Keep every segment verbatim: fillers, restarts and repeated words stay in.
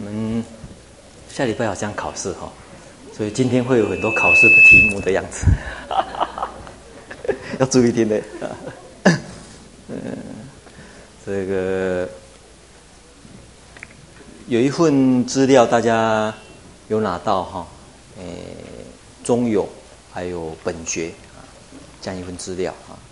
我们下礼拜好像考试哈，所以今天会有很多考试的题目的样子，要注意听的。嗯，这个有一份资料大家有拿到哈，诶，中有还有本学啊，这样一份资料啊。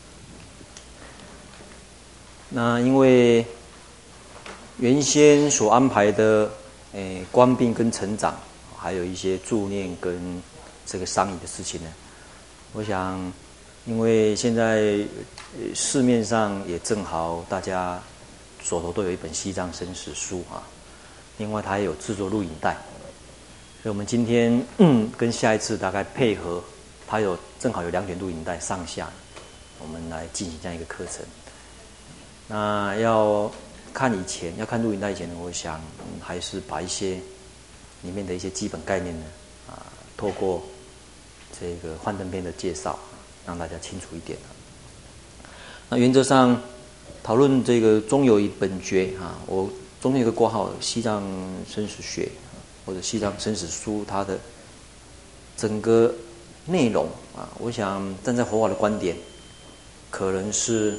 那因为原先所安排的诶官兵跟成长，还有一些助念跟这个商议的事情呢，我想，因为现在市面上也正好大家手头都有一本西藏生死书啊，另外它也有制作录影带，所以我们今天嗯跟下一次大概配合，它有正好有两卷录影带上下，我们来进行这样一个课程。那要看以前，要看录影带以前呢，我想、嗯、还是把一些里面的一些基本概念呢，啊，透过这个幻灯片的介绍，让大家清楚一点。那原则上讨论这个中有一本觉啊，我中间有个括号西藏生死学或者西藏生死书，它的整个内容啊，我想站在佛法的观点，可能是。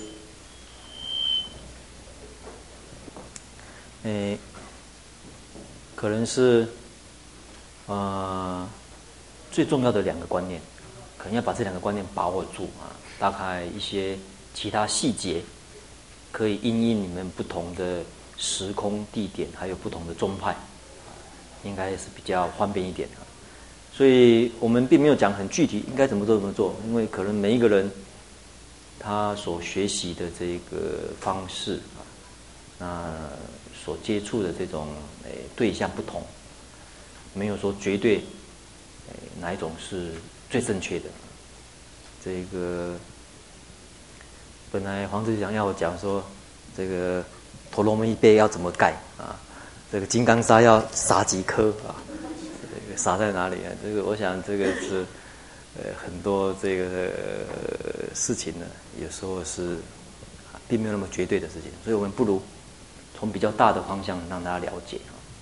诶，可能是呃最重要的两个观念，可能要把这两个观念把握住啊。大概一些其他细节，可以因应你们不同的时空地点，还有不同的宗派，应该是比较方便一点的。所以我们并没有讲很具体应该怎么做怎么做，因为可能每一个人他所学习的这个方式啊，那所接触的这种诶对象不同，没有说绝对诶哪一种是最正确的。这个本来黄志祥要我讲说，这个陀罗尼碑要怎么盖啊？这个金刚砂要撒几颗啊？这个撒在哪里啊？这个我想这个是呃很多这个、呃、事情呢，有时候是并没有那么绝对的事情，所以我们不如从比较大的方向让大家了解。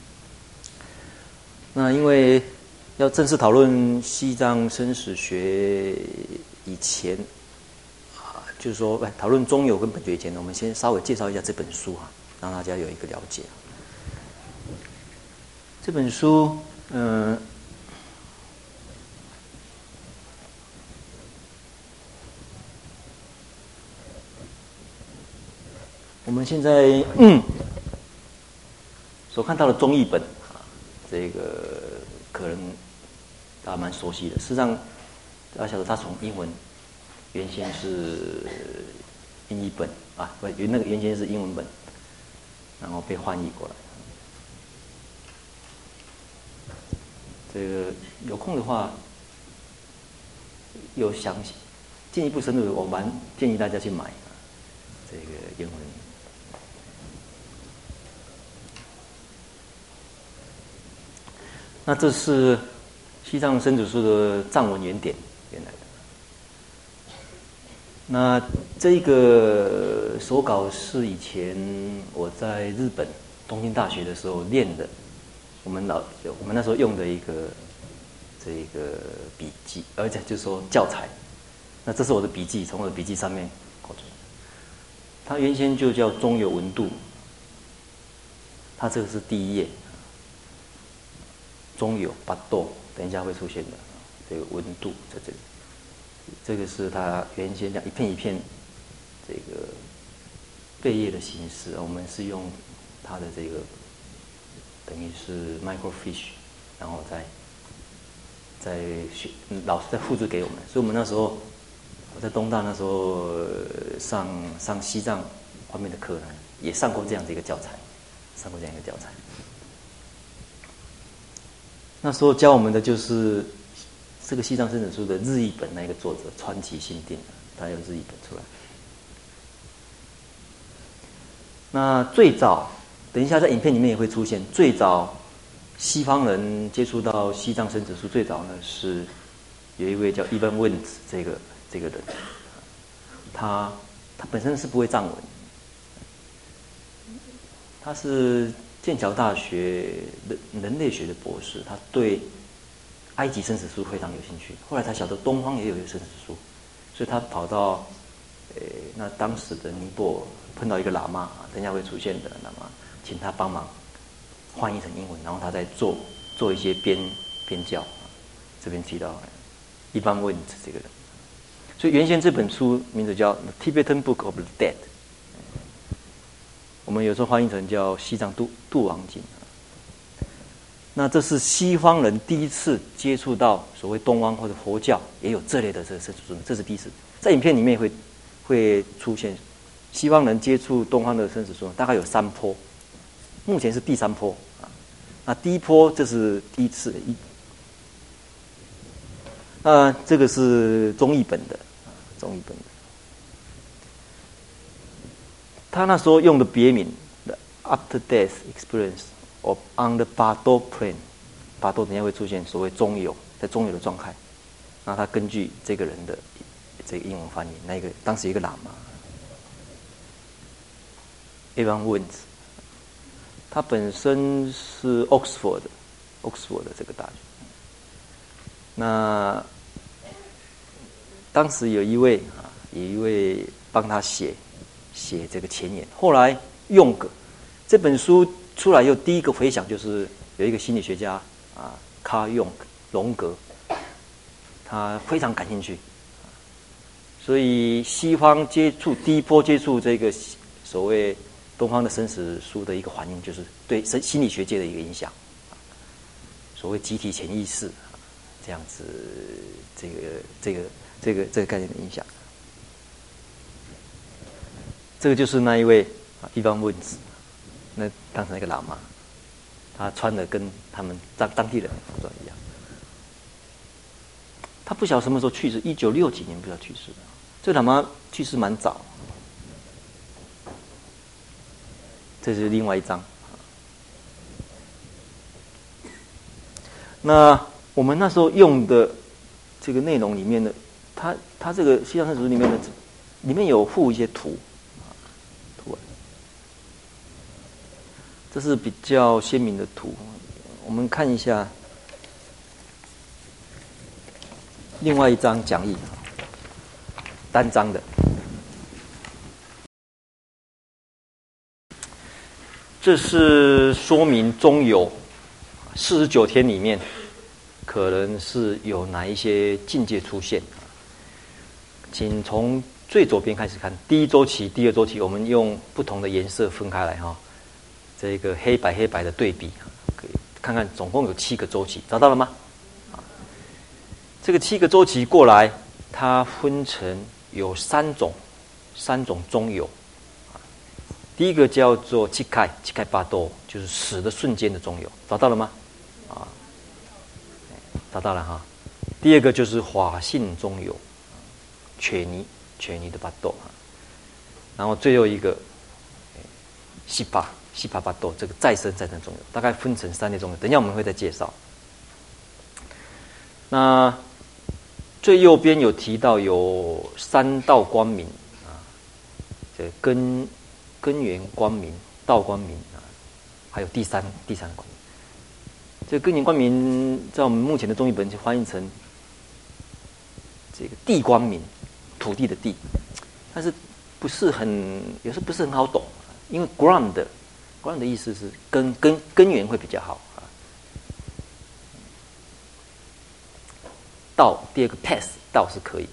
那因为要正式讨论西藏生死学以前啊，就是说讨论中有跟本觉以前呢，我们先稍微介绍一下这本书哈，让大家有一个了解。这本书，嗯、呃，我们现在嗯所看到的中译本啊，这个可能大家蛮熟悉的。事实上，大家晓得它从英文原先是英译本啊，不，那个原先是英文本，然后被翻译过来。这个有空的话，有详细进一步深入的，我蛮建议大家去买这个英文。那这是西藏生死书的藏文原典，原来的。那这个手稿是以前我在日本东京大学的时候练的，我们老我们那时候用的一个这个笔记，而且就是说教材。那这是我的笔记，从我的笔记上面考出来。它原先就叫中有文度，它这个是第一页。中有八度，等一下会出现的这个温度在这里，这个是它原先讲一片一片这个贝叶的形式，我们是用它的这个等于是 microfiche， 然后再再学老师再复制给我们，所以我们那时候我在东大那时候上上西藏方面的课呢，也上过这样的一个教材，上过这样一个教材。那时候教我们的就是这个西藏生死书的日译本，那个作者川崎信定，他有日译本出来。那最早，等一下在影片里面也会出现，最早西方人接触到西藏生死书，最早呢是有一位叫伊本问子这个这个人，他他本身是不会藏文，他是剑桥大学人人类学的博士，他对埃及生死书非常有兴趣。后来才晓得东方也有一个生死书，所以他跑到，呃，那当时的尼泊尔碰到一个喇嘛，等一下会出现的喇嘛，请他帮忙翻译成英文，然后他再做做一些编编校。这边提到一般问这个人，所以原先这本书名字叫《The Tibetan Book of the Dead》，我们有时候翻译成叫《西藏度度亡经》。那这是西方人第一次接触到所谓东方或者佛教也有这类的这个生死书，这是第一次。在影片里面会会出现西方人接触东方的生死书，大概有三波，目前是第三波啊。那第一波这是第一次的一。那这个是中译本的，中译本的。他那时候用的别名 ，the after death experience of on the Bardo plane， Bardo 等一下会出现所谓中有，在中有的状态。那他根据这个人的这个英文翻译，那个当时一个喇嘛 ，Evan Wins， 他本身是 Oxford 的 ，Oxford 的这个大学。那当时有一位啊，有一位帮他写写这个前言。后来用个这本书出来，又第一个回响就是有一个心理学家啊，卡用荣格，他非常感兴趣，所以西方接触第一波接触这个所谓东方的生死书的一个环境，就是对心理学界的一个影响，所谓集体潜意识这样子，这个这个。这个这个概念的影响，这个就是那一位啊，一方问子，那当时那个喇嘛，他穿的跟他们当当地人的服装一样。他不晓得什么时候去世，一九六几年不知道去世的。这个喇嘛去世蛮早。这是另外一张。那我们那时候用的这个内容里面的。它它这个西藏生死书里面的，里面有附一些图，图案，这是比较鲜明的图。我们看一下另外一张讲义，单张的，这是说明中有四十九天里面，可能是有哪一些境界出现。请从最左边开始看，第一周期、第二周期，我们用不同的颜色分开来哈。这个黑白黑白的对比，可以看看总共有七个周期，找到了吗？啊，这个七个周期过来，它分成有三种，三种中有。第一个叫做七开七开巴多，就是死的瞬间的中有，找到了吗？啊，找到了哈。第二个就是法性中有。犬尼，犬尼的巴豆啊，然后最后一个西巴西巴巴豆，这个再生再生中有，大概分成三类中有，等一下我们会再介绍。那最右边有提到有三道光明啊，这根根源光明、道光明啊，还有第三第三光明。这个根源光明在我们目前的中译本就翻译成这个地光明。土地的地，但是不是很有时候不是很好懂，因为 ground ground 的意思是根根根源会比较好啊。道第二个 path 道是可以，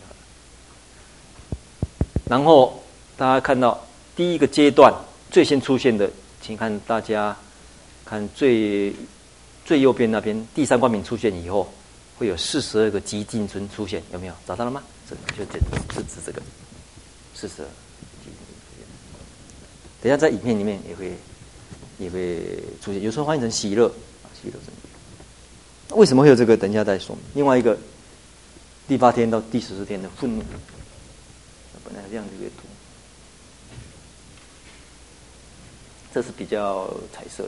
然后大家看到第一个阶段最先出现的，请看大家看最最右边那边第三光明出现以后，会有四十二个极境尊出现，有没有找到了吗？就这是指这个四十二。等一下在影片里面也会也会出现，有时候翻译成喜乐啊，喜乐真。为什么会有这个？等一下再说。另外一个第八天到第十四天的愤怒，本来这样一个图，这是比较彩色的。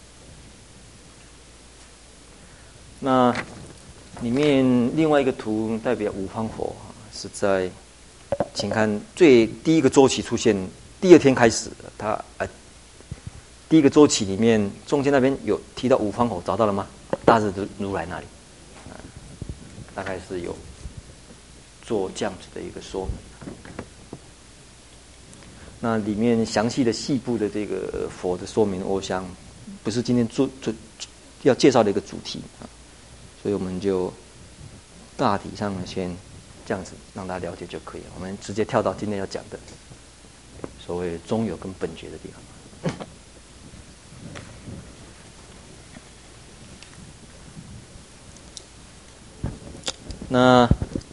那里面另外一个图代表五方佛。是在，请看最第一个周期出现，第二天开始，它呃， 第一个周期里面，中间那边有提到五方口，找到了吗？大日如来那里，啊，大概是有做这样子的一个说明。那里面详细的细部的这个佛的说明，我想不是今天做做要介绍的一个主题啊，所以我们就大体上先这样子让大家了解就可以了。我们直接跳到今天要讲的所谓中有跟本觉的地方。那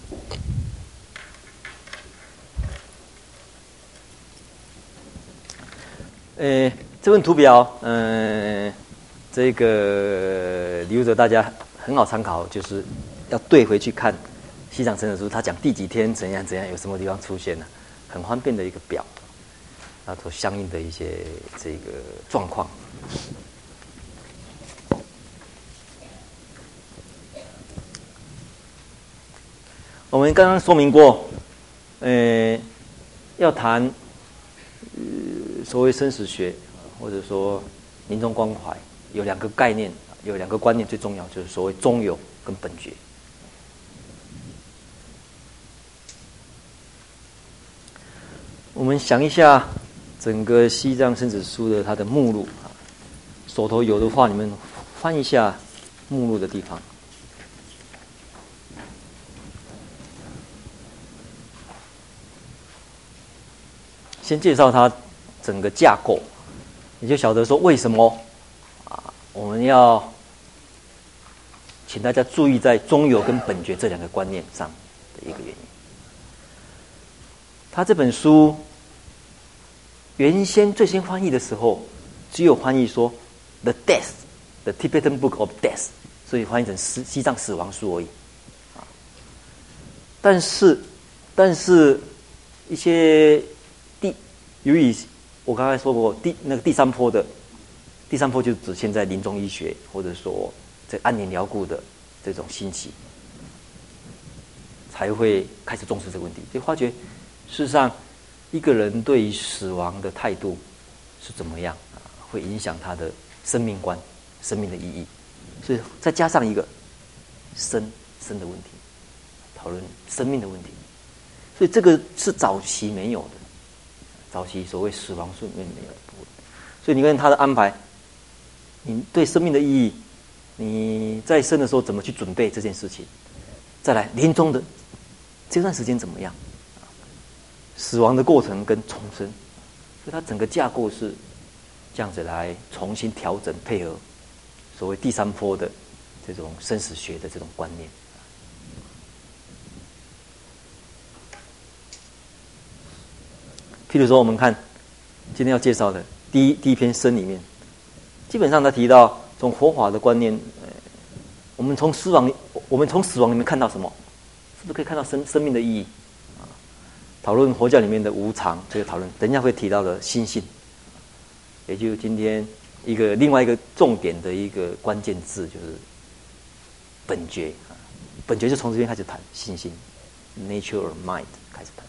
呃，这份图表，嗯、呃，这个留着大家很好参考，就是要对回去看西藏生死书，他讲第几天怎样怎样，有什么地方出现了，很方便的一个表，啊，做相应的一些这个状况。我们刚刚说明过，呃，要谈呃所谓生死学，或者说临终关怀，有两个概念，有两个观念最重要，就是所谓中有跟本觉。我们想一下整个西藏生死书的它的目录啊，手头有的话，你们翻一下目录的地方。先介绍它整个架构，你就晓得说为什么啊，我们要请大家注意在中有跟本觉这两个观念上的一个原因。他这本书原先最先翻译的时候，只有翻译说 The Death, the Tibetan Book of Death， 所以翻译成西西藏死亡书而已。啊，但是但是一些第由于我刚才说过第那个第三波的第三波就指现在临终医学或者说这安宁疗顾的这种兴起，才会开始重视这个问题，就发觉事实上一个人对于死亡的态度是怎么样啊，会影响他的生命观、生命的意义。所以再加上一个生生的问题，讨论生命的问题，所以这个是早期没有的，早期所谓死亡书里面没有的部分。所以你看他的安排，你对生命的意义，你在生的时候怎么去准备这件事情，再来临终的这段时间怎么样，死亡的过程跟重生，所以它整个架构是这样子来重新调整配合所谓第三波的这种生死学的这种观念。譬如说我们看今天要介绍的第一第一篇生里面，基本上他提到从佛法的观念，呃，我们从死亡我们从死亡里面看到什么？是不是可以看到生生命的意义？啊，讨论佛教里面的无常，这个讨论等一下会提到的心性，也就是今天一个另外一个重点的一个关键字就是本觉啊，本觉就从这边开始谈心性 ，nature or mind 开始谈。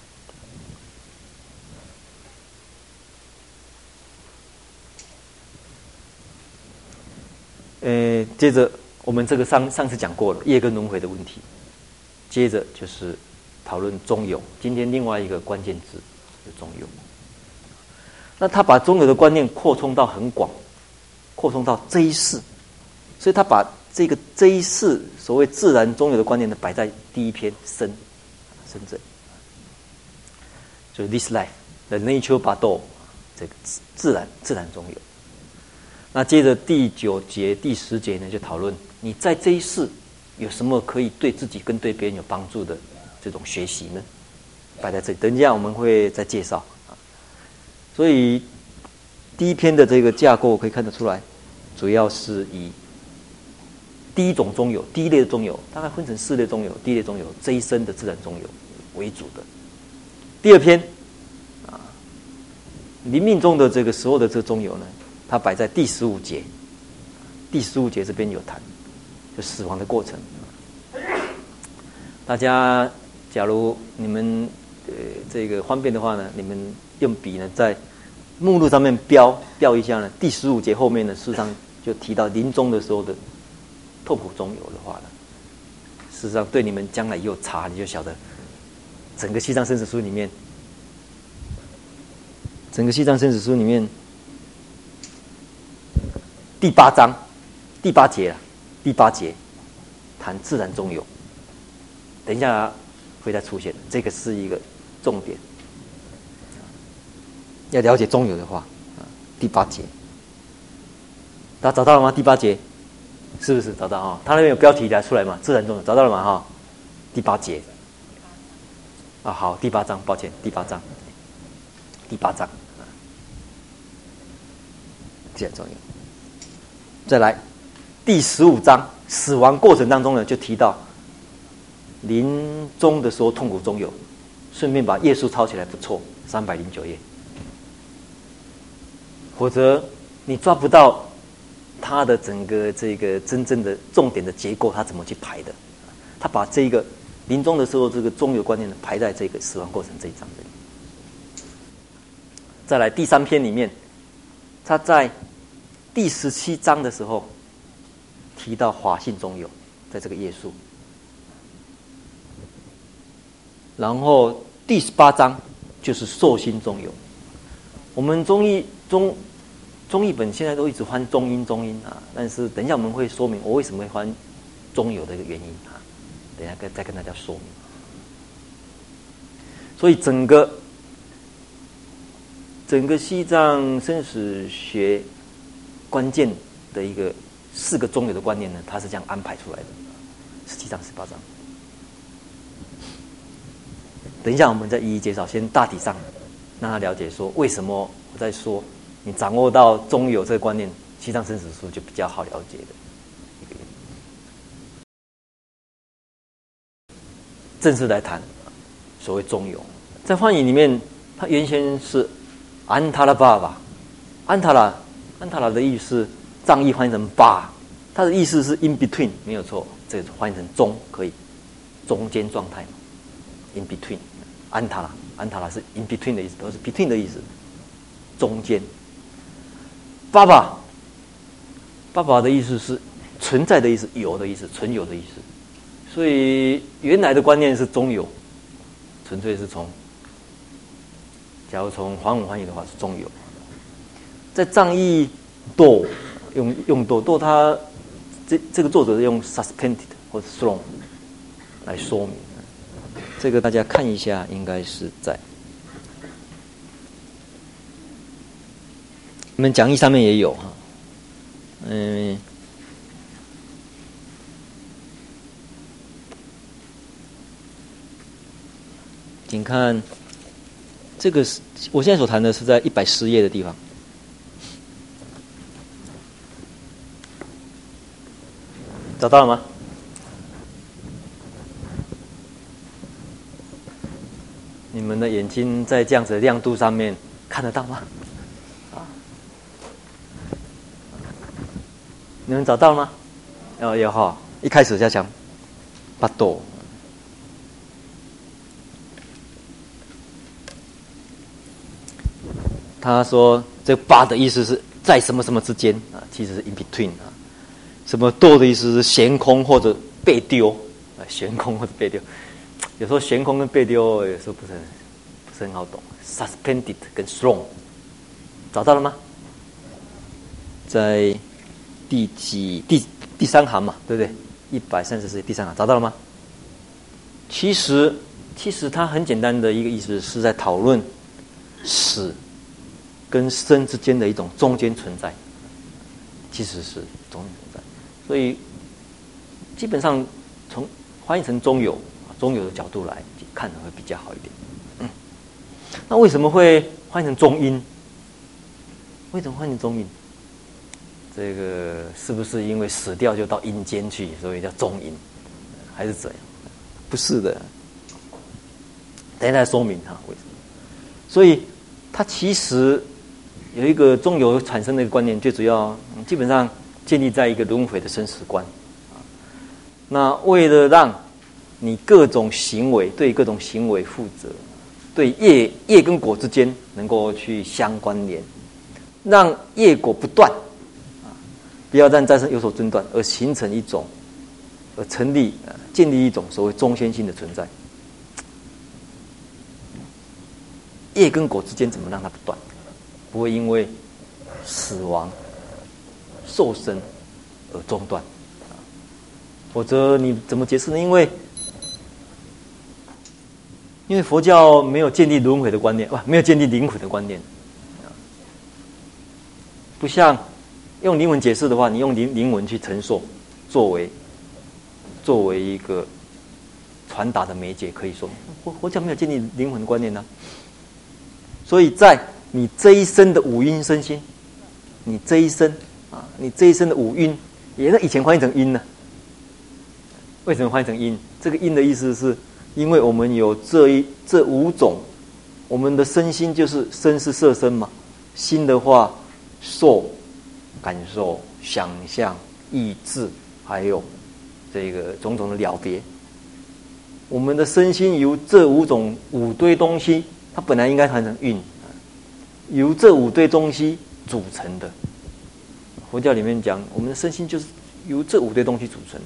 呃，接着我们这个上上次讲过了业跟轮回的问题，接着就是讨论中有，今天另外一个关键字是中有。那他把中有的观念扩充到很广，扩充到这一世，所以他把这个这一世所谓自然中有的观念呢摆在第一篇生生者，就是 this life the nature bado 这个自然自然中有。那接着第九节、第十节呢，就讨论你在这一世有什么可以对自己跟对别人有帮助的这种学习呢？摆在这里，等一下我们会再介绍啊。所以第一篇的这个架构可以看得出来，主要是以第一种中有、第一类的中有，大概分成四类中有，第一类中有这一生的自然中有为主的。第二篇啊，临命中的这个时候的这个中有呢，它摆在第十五节，第十五节这边有谈，就死亡的过程。大家假如你们呃这个方便的话呢，你们用笔呢在目录上面标标一下呢，第十五节后面呢，事实上就提到临终的时候的痛苦中有的话了。事实上，对你们将来有查，你就晓得，整个西藏生死书里面，整个西藏生死书里面第八章第八节啊，第八节谈自然中有。等一下会再出现，这个是一个重点。要了解中有的话，第八节，大家找到了吗？第八节是不是找到啊？他那边有标题来出来嘛？自然中有找到了吗？哈，第八节啊，好，第八章，抱歉，第八章，第八章，自然中有。再来，第十五章，死亡过程当中呢，就提到临终的时候痛苦中有，顺便把页数抄起来，不错，三百零九页。否则你抓不到他的整个这个真正的重点的结构，他怎么去排的？他把这个临终的时候这个中有观念呢排在这个死亡过程这一章这里。再来第三篇里面，他在第十七章的时候提到法性中有，在这个页数。然后第十八章就是受心中有。我们中译中中译本现在都一直翻中音中音啊，但是等一下我们会说明我为什么会翻中有的一个原因啊，等一下再跟大家说明。所以整个整个西藏生死学关键的一个四个中有的观念呢，它是这样安排出来的，十七章、十八章。等一下我们再一一介绍，先大体上让他了解说为什么我在说你掌握到中有这个观念，西藏生死书就比较好了解的一个原因。正式来谈所谓中有，在梵语里面，它原先是安塔拉巴吧，安塔拉，安塔拉的意思，藏译翻译成巴，它的意思是 in between， 没有错，这个翻译成中可以，中间状态嘛 ，in between， 安塔拉，安塔拉是 in between 的意思，都是 between 的意思，中间。爸爸，爸爸的意思是存在的意思，有的意思，存有的意思。所以原来的观念是中有，纯粹是从，假如从梵文翻译的话是中有。在藏译多用用多多，他这这个作者用 suspended 或者 strong 来说明。这个大家看一下，应该是在。你们讲义上面也有哈，嗯，请看这个是我现在所谈的是在一百十页的地方，找到了吗？你们的眼睛在这样子的亮度上面看得到吗？你们找到了吗？哦，有哈。一开始在讲巴多，他说这巴的意思是在什么什么之间啊，其实是 in between 啊。什么多的意思是悬空或者被丢啊，悬空或者被丢。有时候悬空跟被丢有时候不是很不是很好懂。suspended 跟 strong 找到了吗？在第几第第三行嘛，对不对？一百三十四第三行找到了吗？其实其实它很简单的一个意思，是在讨论死跟生之间的一种中间存在，其实是中间存在。所以基本上从翻译成中有中有的角度来看会比较好一点。嗯，那为什么会翻译成中阴？为什么翻译成中阴？这个是不是因为死掉就到阴间去，所以叫中阴，还是怎样？不是的，等一下再说明哈为什么。所以它其实有一个中有产生的一个观念，最主要基本上建立在一个轮回的生死观。那为了让你各种行为对各种行为负责， 对业业跟果之间能够去相关联，让业果不断啊，不要让再生有所中断，而形成一种，而成立啊建立一种所谓中先性的存在。业跟果之间怎么让它不断？不会因为死亡、受生而中断，否则你怎么解释呢？因为因为佛教没有建立轮回的观念，哇，没有建立灵魂的观念，不像用灵魂解释的话，你用灵灵魂去陈述，作为作为一个传达的媒介，可以说佛佛教没有建立灵魂的观念呢、啊。所以在你这一生的五阴身心，你这一生啊，你这一生的五阴，也是以前翻译成阴呢。为什么翻译成阴？这个阴的意思是，因为我们有这一这五种，我们的身心就是身是色身嘛，心的话，受、感受、想象、意志，还有这个种种的了别。我们的身心由这五种五堆东西，它本来应该翻成蕴，由这五堆东西组成的。佛教里面讲，我们的身心就是由这五堆东西组成的。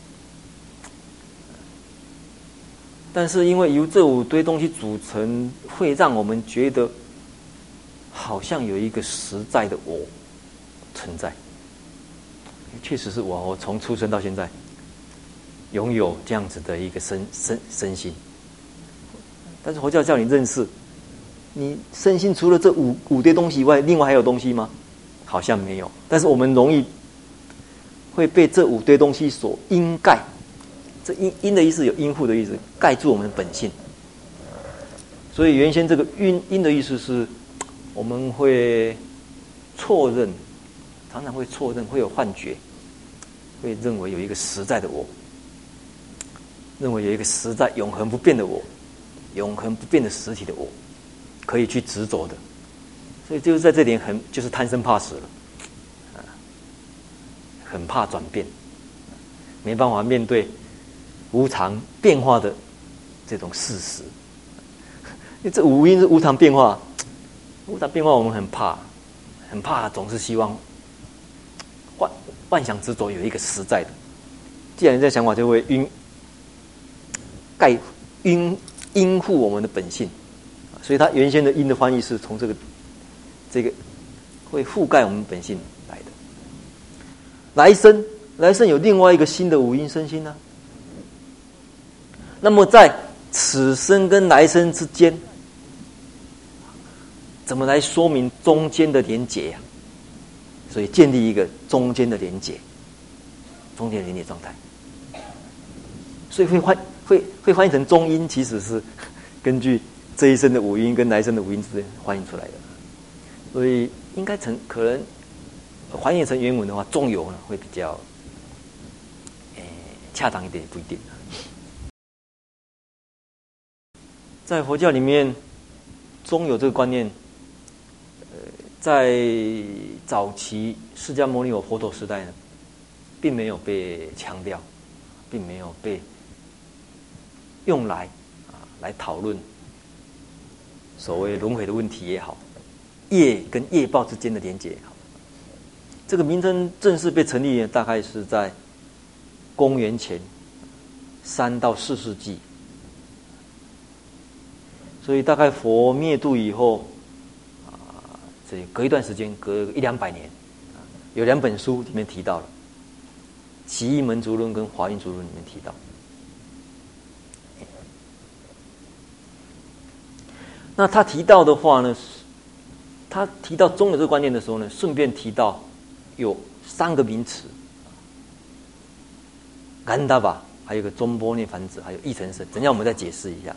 但是因为由这五堆东西组成，会让我们觉得好像有一个实在的我存在。确实是我，我从出生到现在拥有这样子的一个身身身心。但是佛教叫你认识，你身心除了这五五堆东西以外，另外还有东西吗？好像没有。但是我们容易会被这五堆东西所阴盖。这阴阴的意思有阴覆的意思，盖住我们的本性。所以原先这个阴阴的意思是，我们会错认，常常会错认，会有幻觉，会认为有一个实在的我，认为有一个实在永恒不变的我，永恒不变的实体的我，可以去执着的。所以就是在这点很就是贪生怕死了，啊，很怕转变，没办法面对无常变化的这种事实。因为这五阴是无常变化，无常变化我们很怕，很怕，总是希望幻幻想执着有一个实在的。既然这想法就会晕盖晕阴覆我们的本性，所以它原先的阴的翻译是从这个这个会覆盖我们本性来的。来生来生有另外一个新的五阴身心呢、啊。那么在此生跟来生之间，怎么来说明中间的连结呀、啊？所以建立一个中间的连结，中间的连结状态。所以会翻会会翻译成中阴，其实是根据这一生的五阴跟来生的五阴之间翻译出来的。所以应该成可能翻译成原文的话，中有呢会比较诶恰当一点，也不一定。在佛教里面，中有这个观念，呃，在早期释迦牟尼佛佛陀时代呢，并没有被强调，并没有被用来啊来讨论所谓轮回的问题也好，业跟业报之间的连结也好。这个名称正式被成立，大概是在公元前三到四世纪。所以大概佛灭度以后，啊，这隔一段时间，隔一两百年，啊，有两本书里面提到了，《奇异门足论》跟《华严足论》里面提到。那他提到的话呢，他提到中有这个观念的时候呢，顺便提到有三个名词，干达巴，还有一个中波涅盘子，还有一成神。等一下我们再解释一下。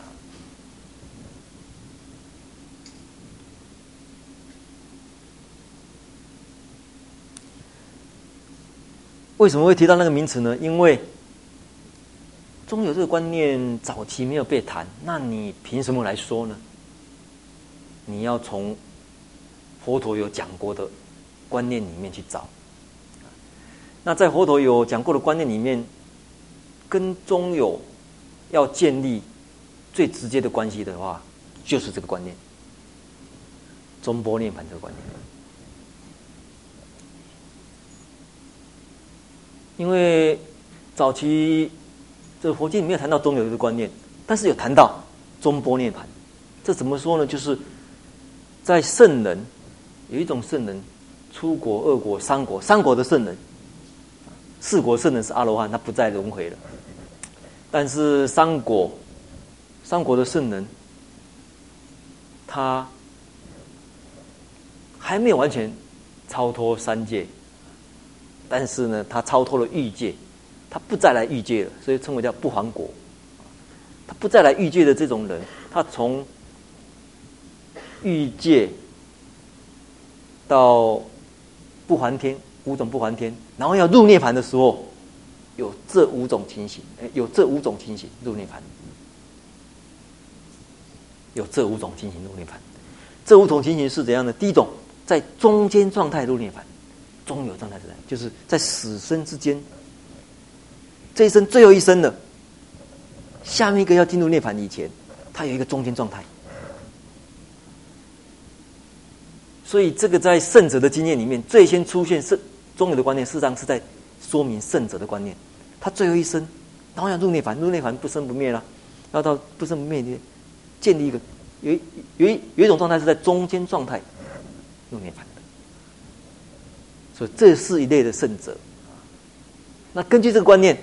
为什么会提到那个名词呢？因为中有这个观念早期没有被谈，那你凭什么来说呢？你要从佛陀有讲过的观念里面去找。那在佛陀有讲过的观念里面，跟中有要建立最直接的关系的话， 就是这个观念，中波涅槃这个观念。因为早期这个佛经里没有谈到中有这个观念，但是有谈到中波涅槃。这怎么说呢？就是在圣人有一种圣人，初果、二果、三果，三果的圣人，四果圣人是阿罗汉，他不再轮回了。但是三果，三果的圣人，他还没有完全超脱三界，但是呢，他超脱了欲界，他不再来欲界了，所以称为叫不还果。他不再来欲界的这种人，他从欲界到不还天，五种不还天，然后要入涅槃的时候，有这五种情形，有这五种情形入涅槃，有这五种情形入涅槃。这五种情形是怎样的？第一种，在中间状态入涅槃，中有状态是怎样？就是在死生之间，这一生最后一生了，下面一个要进入涅槃以前，它有一个中间状态。所以这个在圣者的经验里面，最先出现圣中有的观念，事实上是在说明圣者的观念。他最后一生，然后要入涅槃，入涅槃不生不灭了，要到不生不灭里建立一个有一有一有一种状态是在中间状态入涅槃的。所以这是一类的圣者。那根据这个观念，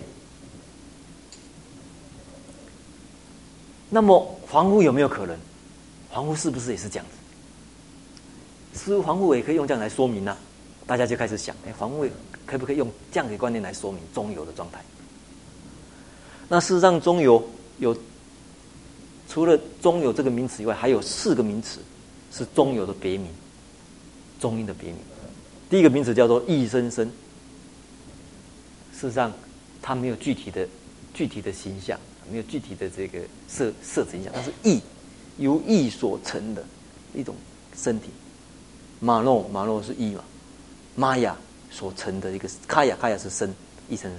那么凡夫有没有可能？凡夫是不是也是这样子？似乎凡夫也可以用这样来说明啊，大家就开始想，哎，凡夫可不可以用这样的观念来说明中有的状态？那事实上，中有有除了中有这个名词以外，还有四个名词是中有的别名，中阴的别名。第一个名词叫做意生生，事实上它没有具体的具体的形象，没有具体的这个色色子形象，它是意，由意所成的一种身体。马诺马诺是意嘛，玛雅所成的一个卡雅卡雅是生，意生生。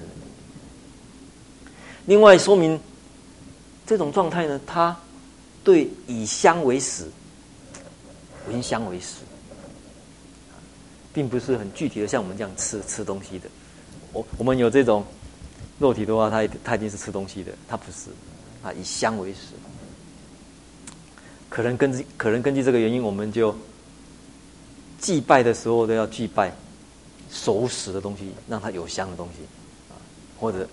另外说明这种状态呢，它对以香为食，闻香为食，并不是很具体的像我们这样吃吃东西的。我我们有这种肉体的话，它它一定是吃东西的，它不是，它以香为食。可能根据可能根据这个原因，我们就祭拜的时候都要祭拜熟食的东西，让它有香的东西，或者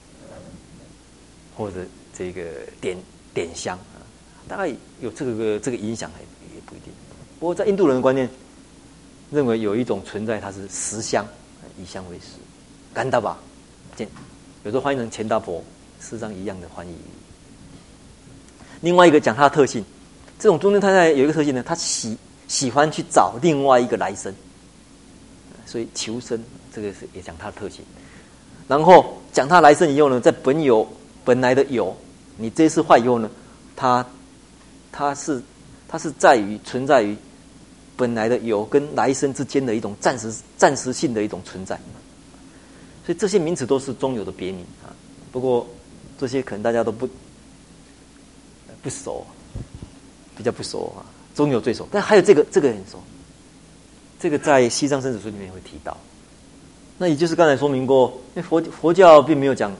或者这个点点香，大概有这个这个影响也不一定。不过在印度人的观念，认为有一种存在，它是食香，以香为食，干达巴，有时候翻译成钱达婆，事实上一样的翻译。另外一个讲它的特性，这种中间太太有一个特性呢，它喜喜欢去找另外一个来生，所以求生这个是也讲它的特性。然后讲它来生以后呢，在本有本来的有，你这一次坏以后呢，它它是它是在于存在于本来的有跟来生之间的一种暂时暂时性的一种存在。所以这些名词都是中有的别名啊。不过这些可能大家都不不熟，比较不熟啊。中有最熟，但还有这个这个很熟，这个在《西藏生死书》里面会提到。那也就是刚才说明过，因为佛佛教并没有讲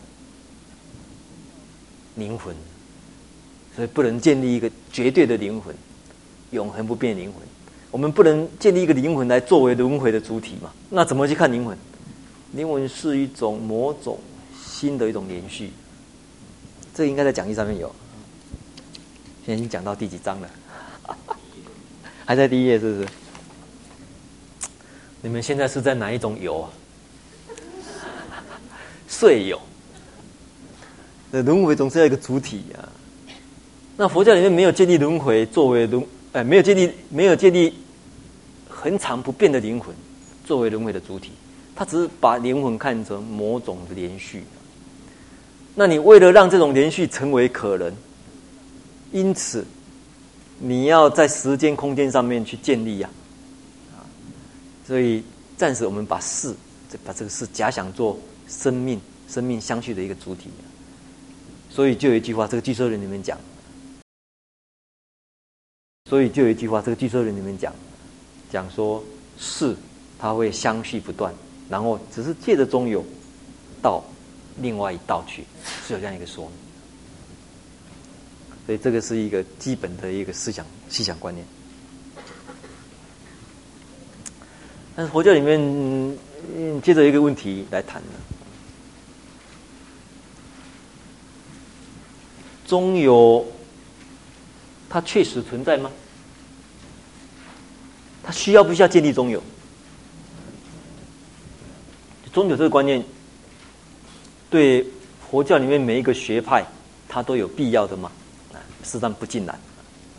灵魂，所以不能建立一个绝对的灵魂，永恒不变的灵魂。我们不能建立一个灵魂来作为轮回的主体嘛？那怎么去看灵魂？灵魂是一种某种新的一种连续，这个应该在讲义上面有。现在已经讲到第几章了？还在第一页是不是？你们现在是在哪一种有啊？岁有。那轮回总是要一个主体啊。那佛教里面没有建立轮回作为轮，哎，没有建立没有建立恒常不变的灵魂作为轮回的主体，它只是把灵魂看成某种的连续。那你为了让这种连续成为可能，因此你要在时间空间上面去建立呀、啊，所以暂时我们把事，把这个事假想做生命、生命相续的一个主体、啊，所以就有一句话，这个《俱舍论》里面讲， 所以就有一句话，这个俱舍论里面讲，讲说事它会相续不断，然后只是借着中有到另外一道去，是有这样一个说明。所以这个是一个基本的一个思想思想观念。但是佛教里面，嗯，接着一个问题来谈呢，中有它确实存在吗？它需要不需要建立中有？中有这个观念，对佛教里面每一个学派，它都有必要的吗？事实上不尽然。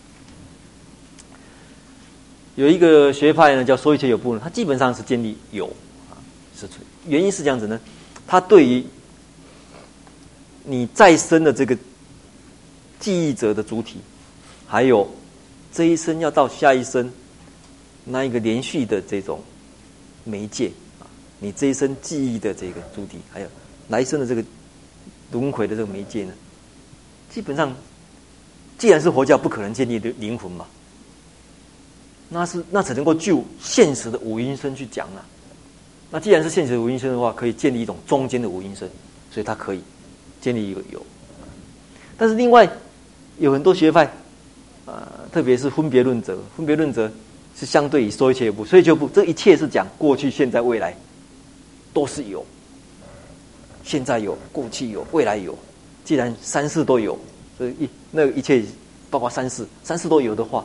有一个学派呢，叫说一切有部呢，它基本上是建立有啊，是存。原因是这样子呢，它对于你再生的这个记忆者的主体，还有这一生要到下一生那一个连续的这种媒介啊，你这一生记忆的这个主体，还有来生的这个轮回的这个媒介呢，基本上，既然是佛教，不可能建立的灵魂嘛，那是那只能够就现实的五阴身去讲啊。那既然是现实的五阴身的话，可以建立一种中间的五阴身，所以它可以建立一个有。但是另外有很多学派，呃，特别是分别论者，分别论者是相对于说一切有部，说一切有部这一切是讲过去、现在、未来都是有，现在有，过去有，未来有。既然三世都有，所以一那个一切包括三世，三世都有的话，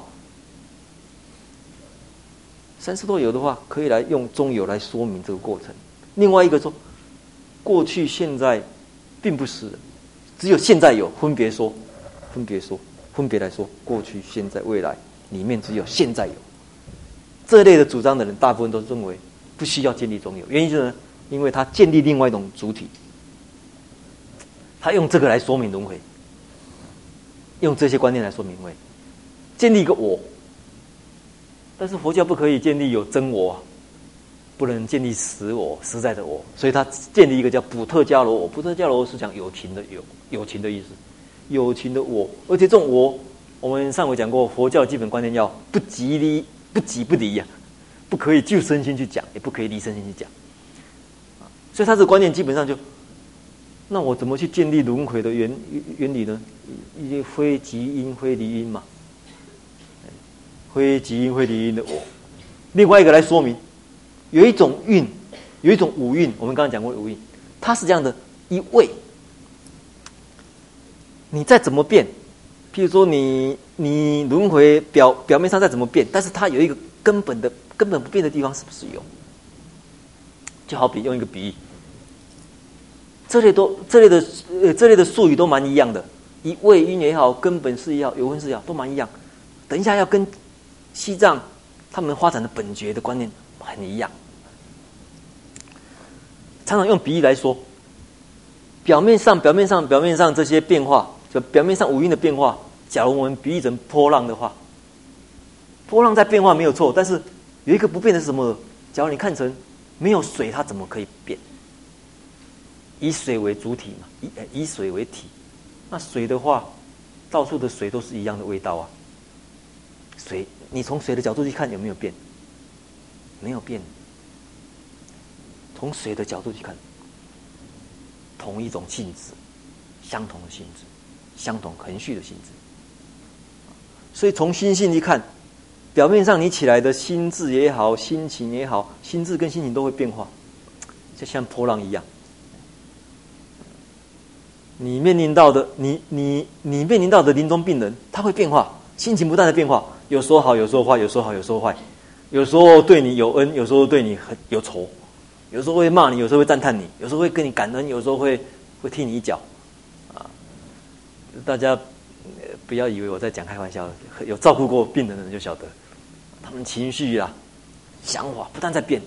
三世都有的话，可以来用中有来说明这个过程。另外一个说，过去、现在并不是，只有现在有，分别说，分别说，分别来说，过去、现在、未来里面只有现在有。这类的主张的人，大部分都认为不需要建立中有，原因是呢，因为他建立另外一种主体，他用这个来说明轮回，用这些观念来说明轮回，建立一个我。但是佛教不可以建立有真我，不能建立实我，实在的我，所以他建立一个叫补特伽罗我。补特伽罗我是讲有情的有，有情的意思，有情的我。而且这种我，我们上回讲过，佛教基本观念要不即离，不即不离呀、啊，不可以就身心去讲，也不可以离身心去讲。所以他这个观念基本上就，那我怎么去建立轮回的原原理呢？一些非即因非离因嘛。非即因非离因的我，另外一个来说明，有一种蕴，有一种五蕴，我们刚刚讲过五蕴，它是这样的一位，你再怎么变，譬如说你你轮回表表面上再怎么变，但是它有一个根本的根本不变的地方，是不是有？就好比用一个比喻，这类都这类的呃这类的术语都蛮一样的，一位因也好，根本是也好，有分是也好，都蛮一样。等一下要跟西藏他们发展的本觉的观念很一样，常常用比喻来说，表面上表面上表面上这些变化，就表面上五蕴的变化，假如我们比喻成波浪的话，波浪在变化没有错，但是有一个不变的是什么？假如你看成没有水，它怎么可以变？以水为主体嘛，以以水为体，那水的话，到处的水都是一样的味道啊。水，你从水的角度去看有没有变？没有变。从水的角度去看，同一种性质，相同的性质，相同恒续的性质。所以从心性去看，表面上你起来的心智也好，心情也好，心智跟心情都会变化，就像波浪一样。你面临到的，你你你面临到的临终病人，他会变化，心情不断的变化。有时候好，有时候坏，有时候好，有时候坏，有时候对你有恩，有时候对你很有仇，有时候会骂你，有时候会赞叹你，有时候会跟你感恩，有时候会会踢你一脚，啊！大家、呃、不要以为我在讲开玩笑，有照顾过病人的人就晓得，他们情绪啊、想法不断在变，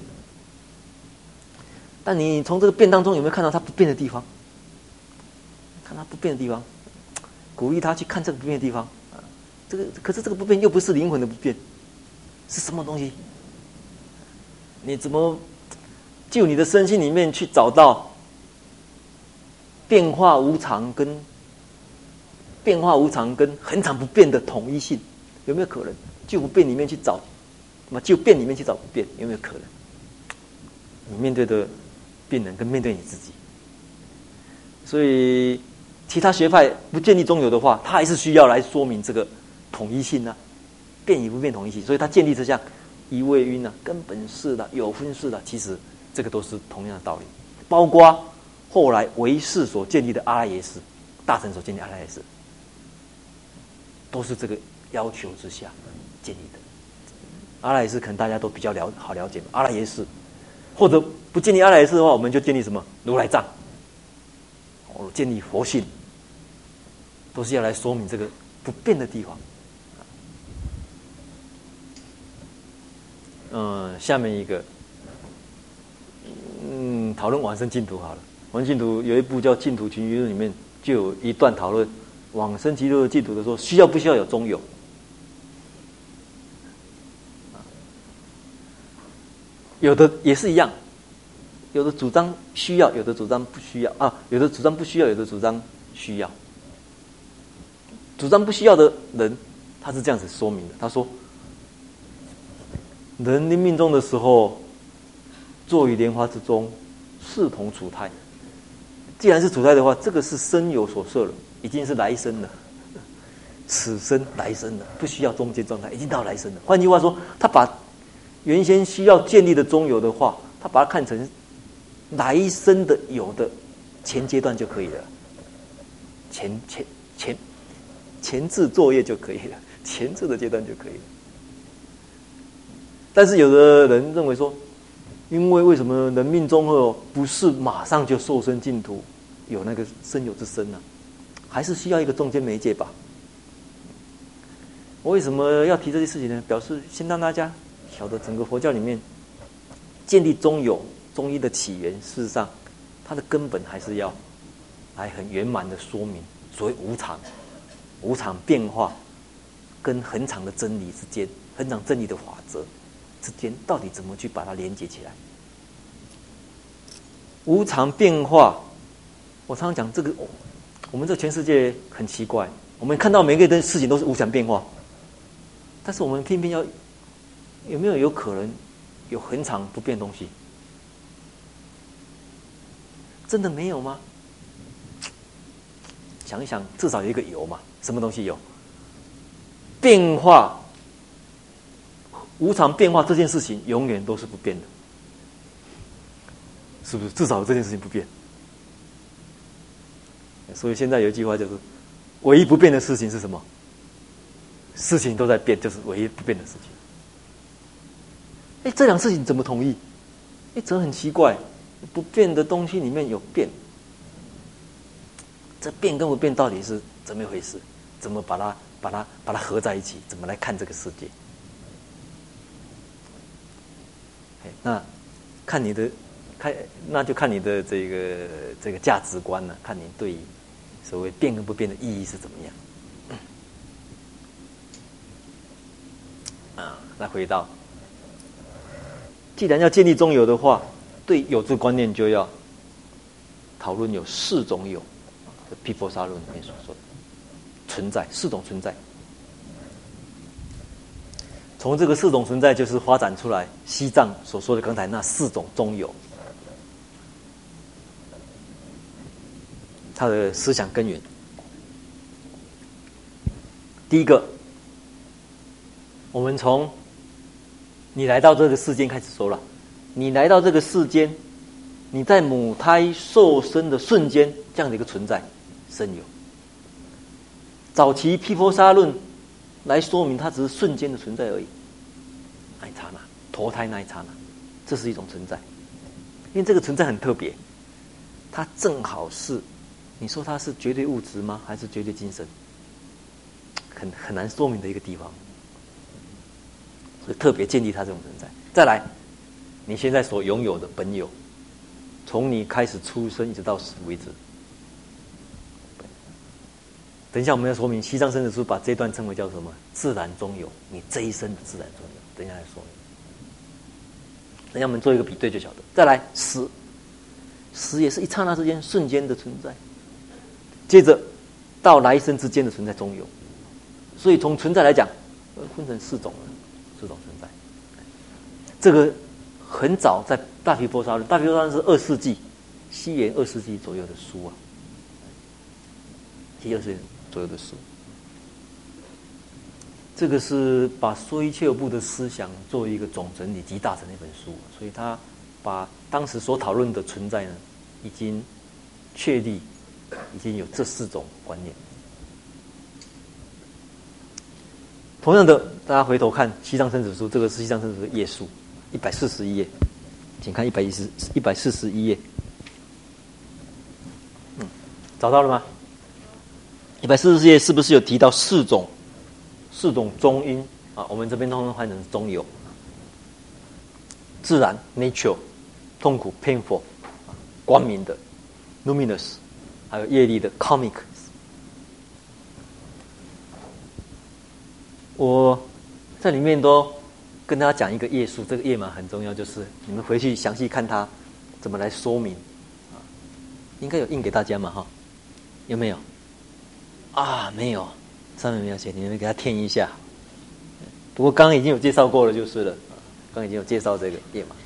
但你从这个变当中有没有看到他不变的地方？看他不变的地方，鼓励他去看这个不变的地方。这个可是这个不变又不是灵魂的不变，是什么东西？你怎么就你的身心里面去找到变化无常跟变化无常跟恒常不变的统一性？ 有没有可能？就不变里面去找，那么就变里面去找不变，有没有可能？你面对的病人跟面对你自己，所以其他学派不建立中有的话，他还是需要来说明这个统一性啊，变与不变统一性。所以他建立这项一位晕啊、根本式的、有分式的，其实这个都是同样的道理。包括后来唯识所建立的阿赖耶识，大乘所建立的阿赖耶识，都是这个要求之下建立的。阿赖耶识可能大家都比较了好了解嘛，阿赖耶识，或者不建立阿赖耶识的话，我们就建立什么如来藏，哦，建立佛性，都是要来说明这个不变的地方。嗯，下面一个，嗯，讨论往生净土好了。往生净土有一部叫《净土群疑论》，里面就有一段讨论往生极乐净土的时候，需要不需要有中有？有的也是一样，有的主张需要，有的主张不需要啊，有的主张不需要，有的主张需要。主张不需要的人，他是这样子说明的，他说：人临命终的时候，坐于莲花之中，视同处胎。既然是处胎的话，这个是身有所摄了，已经是来生了，此生来生了，不需要中间状态，已经到来生了。换句话说，他把原先需要建立的中有的话，他把它看成来生的有的前阶段就可以了，前前前前置作业就可以了，前置的阶段就可以了。但是有的人认为说，因为为什么人命终后不是马上就受生净土，有那个生有之身呢、啊？还是需要一个中间媒介吧。我为什么要提这些事情呢？表示先让大家晓得整个佛教里面建立中有中医的起源，事实上它的根本还是要来很圆满的说明所谓无常、无常变化跟恒常的真理之间，恒常真理的法则之间到底怎么去把它连接起来？无常变化，我常常讲这个，我们这全世界很奇怪，我们看到每个的事情都是无常变化，但是我们偏偏要有没有有可能有恒常不变的东西？真的没有吗？想一想，至少有一个有嘛？什么东西有？变化。无常变化这件事情永远都是不变的，是不是？至少这件事情不变。所以现在有一句话就是：唯一不变的事情是什么？事情都在变，就是唯一不变的事情。哎，这两事情怎么统一？哎，这很奇怪，不变的东西里面有变，这变跟不变到底是怎么一回事？怎么把它把它把它合在一起？怎么来看这个世界？那看你的，看那就看你的这个这个价值观了，看你对于所谓变跟不变的意义是怎么样。啊，来回到，既然要建立中有的话，对有这个观念就要讨论有四种有，毗婆沙论里面所说的存在四种存在。从这个四种存在，就是发展出来西藏所说的刚才那四种中有，它的思想根源。第一个，我们从你来到这个世间开始说了，你来到这个世间，你在母胎受生的瞬间，这样的一个存在，生有。早期毗婆沙论来说明它只是瞬间的存在而已，那一刹那，投胎那一刹那，这是一种存在。因为这个存在很特别，它正好是，你说它是绝对物质吗？还是绝对精神？很很难说明的一个地方，所以特别建立它这种存在。再来，你现在所拥有的本有，从你开始出生一直到死为止。等一下我们要说明，西藏生死书把这段称为叫什么？自然中有，你这一生的自然中有。等一下来说明。等一下我们做一个比对就晓得。再来，死，死也是一刹那之间瞬间的存在。接着到来生之间的存在中有。所以从存在来讲， 分成四种了，四种存在。这个很早在大毗婆沙论，大毗婆沙论是二世纪，西元二世纪左右的书啊，西元二世纪左右的书。这个是把说一切有部的思想做一个总整理集大成的一本书，所以他把当时所讨论的存在呢，已经确立，已经有这四种观念。同样的，大家回头看《西藏生死书》，这个是《西藏生死书》的页数，一百四十一页，请看一百一十一百四十一页。嗯，找到了吗？一百四十页是不是有提到四种？四种中因啊，我们这边通常翻成中有，自然 nature， 痛苦 painful， 光明的 luminous， 还有业力的 karmic。我在里面都跟大家讲一个页数，这个页码很重要，就是你们回去详细看它怎么来说明啊，应该有印给大家嘛哈？有没有？啊，没有。上面没有写，你们给他填一下。不过刚刚已经有介绍过了，就是了。刚刚已经有介绍这个页码。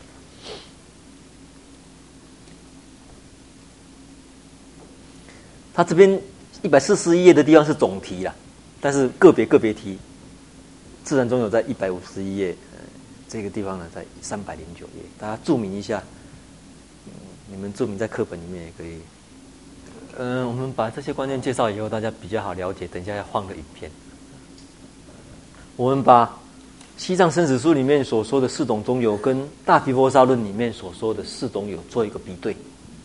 他这边一百四十一页的地方是总题啦，但是个别个别题，自然中有在一百五十一页，呃，这个地方呢在三百零九页，大家注明一下。嗯，你们注明在课本里面也可以。嗯，我们把这些观念介绍以后，大家比较好了解。等一下要放个影片。我们把《西藏生死书》里面所说的四种中有，跟《大毗婆沙论》里面所说的四种有做一个比对。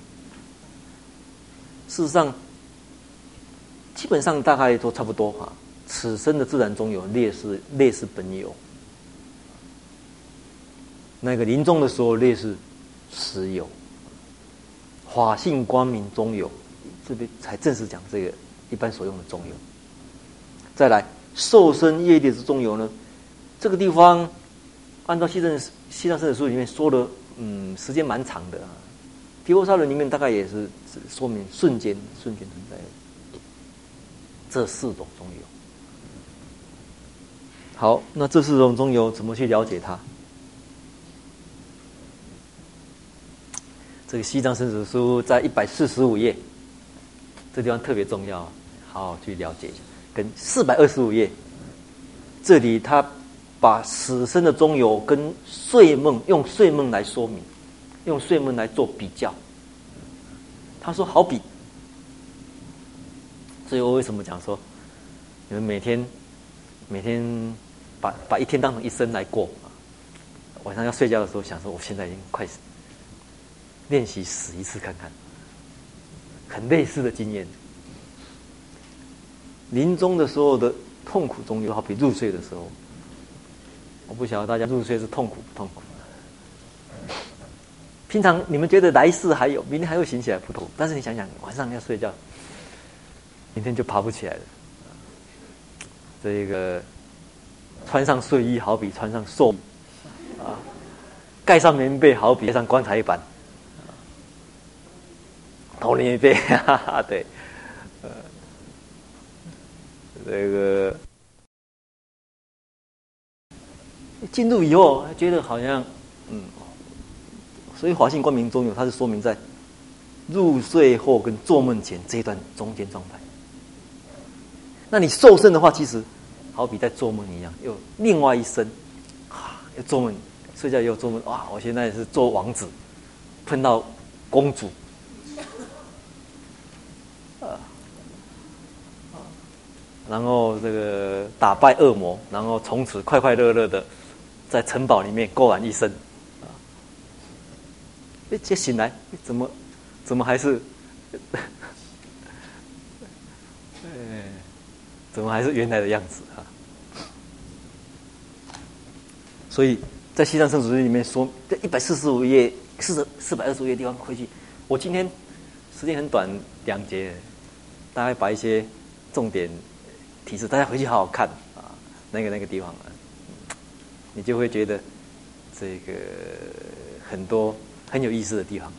事实上，基本上大概都差不多哈。此生的自然中有，列是列是本有；那个临终的时候，列是实有；法性光明中有。这边才正式讲这个一般所用的中有。再来，受身业力之中有呢，这个地方按照西藏西藏生死书里面说的，嗯，时间蛮长的啊。毗婆沙论里面大概也是说明瞬间瞬间存在的这四种中有。好，那这四种中有怎么去了解它？这个西藏生死书在一百四十五页。这地方特别重要，好好去了解一下。跟四百二十五页，这里他把死生的中有跟睡梦用睡梦来说明，用睡梦来做比较。他说好比，所以我为什么讲说，你们每天每天把把一天当成一生来过，晚上要睡觉的时候想说，我现在已经快死，练习死一次看看。很类似的经验，临终的时候的痛苦中有，好比入睡的时候，我不晓得大家入睡是痛苦不痛苦。平常你们觉得来世还有，明天还会醒起来不痛苦，但是你想想，晚上要睡觉，明天就爬不起来了。这个穿上睡衣好比穿上寿衣啊，盖上棉被好比盖上棺材板。头年一倍，哈哈，对，呃，这个进入以后，觉得好像，嗯，所以华性光明中有，它是说明在入睡后跟做梦前这一段中间状态。那你受身的话，其实好比在做梦一样，又另外一生，啊，又做梦，睡觉又做梦，哇，我现在是做王子，碰到公主。然后这个打败恶魔，然后从此快快乐乐的在城堡里面过完一生。啊，一觉醒来，怎么怎么还是，呃，怎么还是原来的样子啊？所以在《西藏生死书》里面说，这一百四十五页、四四百二十五页地方回去，我今天时间很短，两节，大概把一些重点。提示大家回去好好看啊，那个那个地方啊，你就会觉得这个很多很有意思的地方。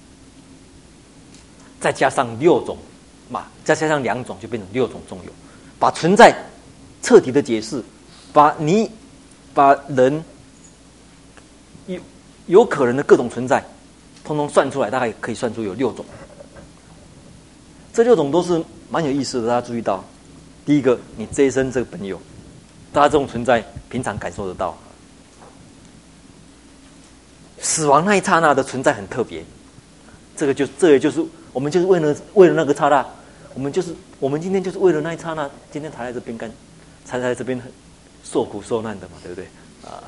再加上六种嘛，再加上两种就变成六种中有，把存在彻底的解释， 把你把人有有可能的各种存在，通通算出来，大概可以算出有六种。这六种都是蛮有意思的，大家注意到，第一个，你这一生这个朋友，大家这种存在平常感受得到。死亡那一刹那的存在很特别，这个就这也就是我们就是为了为了那个刹那，我们就是我们今天就是为了那一刹那，今天才来这边干，才来这边受苦受难的嘛，对不对？啊，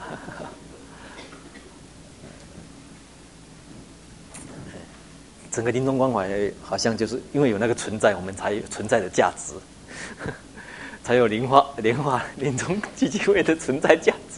整个临终关怀好像就是因为有那个存在，我们才有存在的价值，才有莲花莲花临终基金会的存在价值。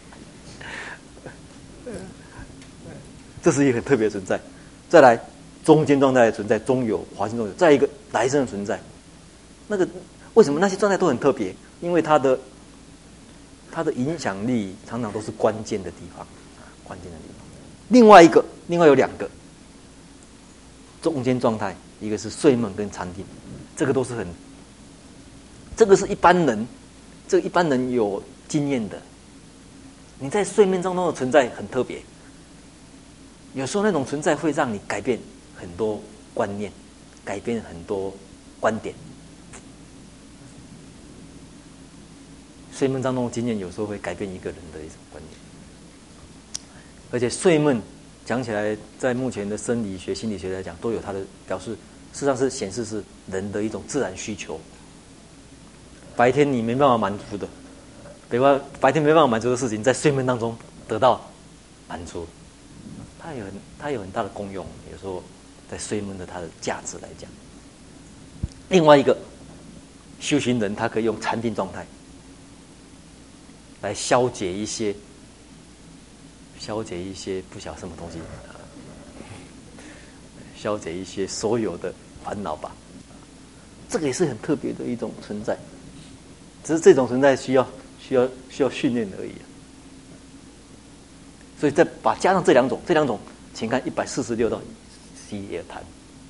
这是一个很特别的存在。再来，中间状态的存在，中有华心中有，再一个来生的存在。那个为什么那些状态都很特别？因为它的它的影响力常常都是关键的地方，关键的地方。另外一个，另外有两个中间状态，一个是睡梦跟禅定，这个都是很，这个是一般人，这个一般人有经验的。你在睡眠当中的存在很特别。有时候那种存在会让你改变很多观念，改变很多观点。睡梦当中的经验有时候会改变一个人的一种观念，而且睡梦讲起来，在目前的生理学、心理学来讲，都有它的表示，事实上是显示是人的一种自然需求。白天你没办法满足的，白白天没办法满足的事情，在睡梦当中得到满足。它有很它有很大的功用，有时候在睡梦的它的价值来讲。另外一个修行人，他可以用禅定状态来消解一些消解一些不晓得什么东西，消解一些所有的烦恼吧。这个也是很特别的一种存在，只是这种存在需要需要需要训练而已。所以再把加上这两种，这两种，请看一百四十六到 C 也谈。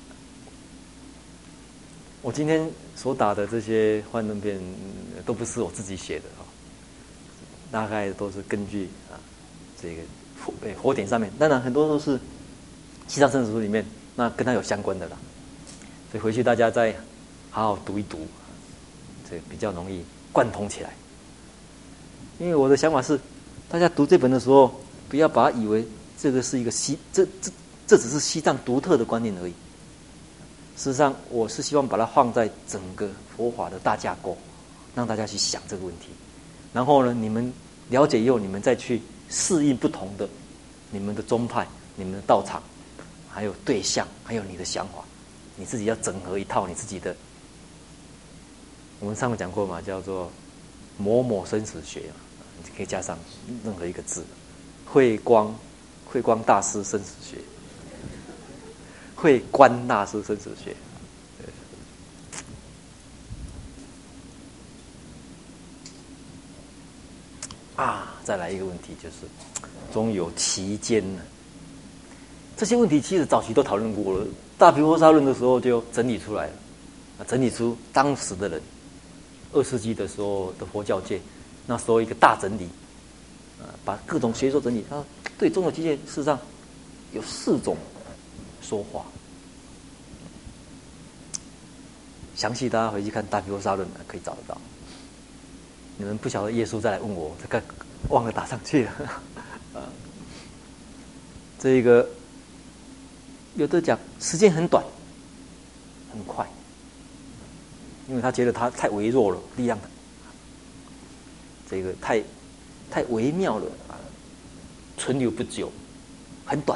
我今天所打的这些幻灯片都不是我自己写的啊，大概都是根据啊这个火火点上面，当然很多都是西藏生死书里面，那跟它有相关的啦。所以回去大家再好好读一读，这比较容易贯通起来。因为我的想法是，大家读这本的时候，不要把它以为这个是一个西，这这这只是西藏独特的观念而已。事实上，我是希望把它放在整个佛法的大架构，让大家去想这个问题。然后呢，你们了解以后，你们再去适应不同的你们的宗派、你们的道场，还有对象，还有你的想法，你自己要整合一套你自己的。我们上面讲过嘛，叫做某某生死学，你可以加上任何一个字。慧光，慧光大师生死学，慧观大师生死学。啊，再来一个问题，就是中有其间呢。这些问题其实早期都讨论过了，大毗婆沙论的时候就整理出来了，整理出当时的人，二世纪的时候的佛教界，那时候一个大整理。把各种学说整理，他对中有其间事实上有四种说法。详细大家回去看《大毗婆沙论》可以找得到。你们不晓得耶稣再来问我，这个忘了打上去了。啊，这个有的讲时间很短，很快，因为他觉得他太微弱了，力量这个太。太微妙了啊，存留不久，很短。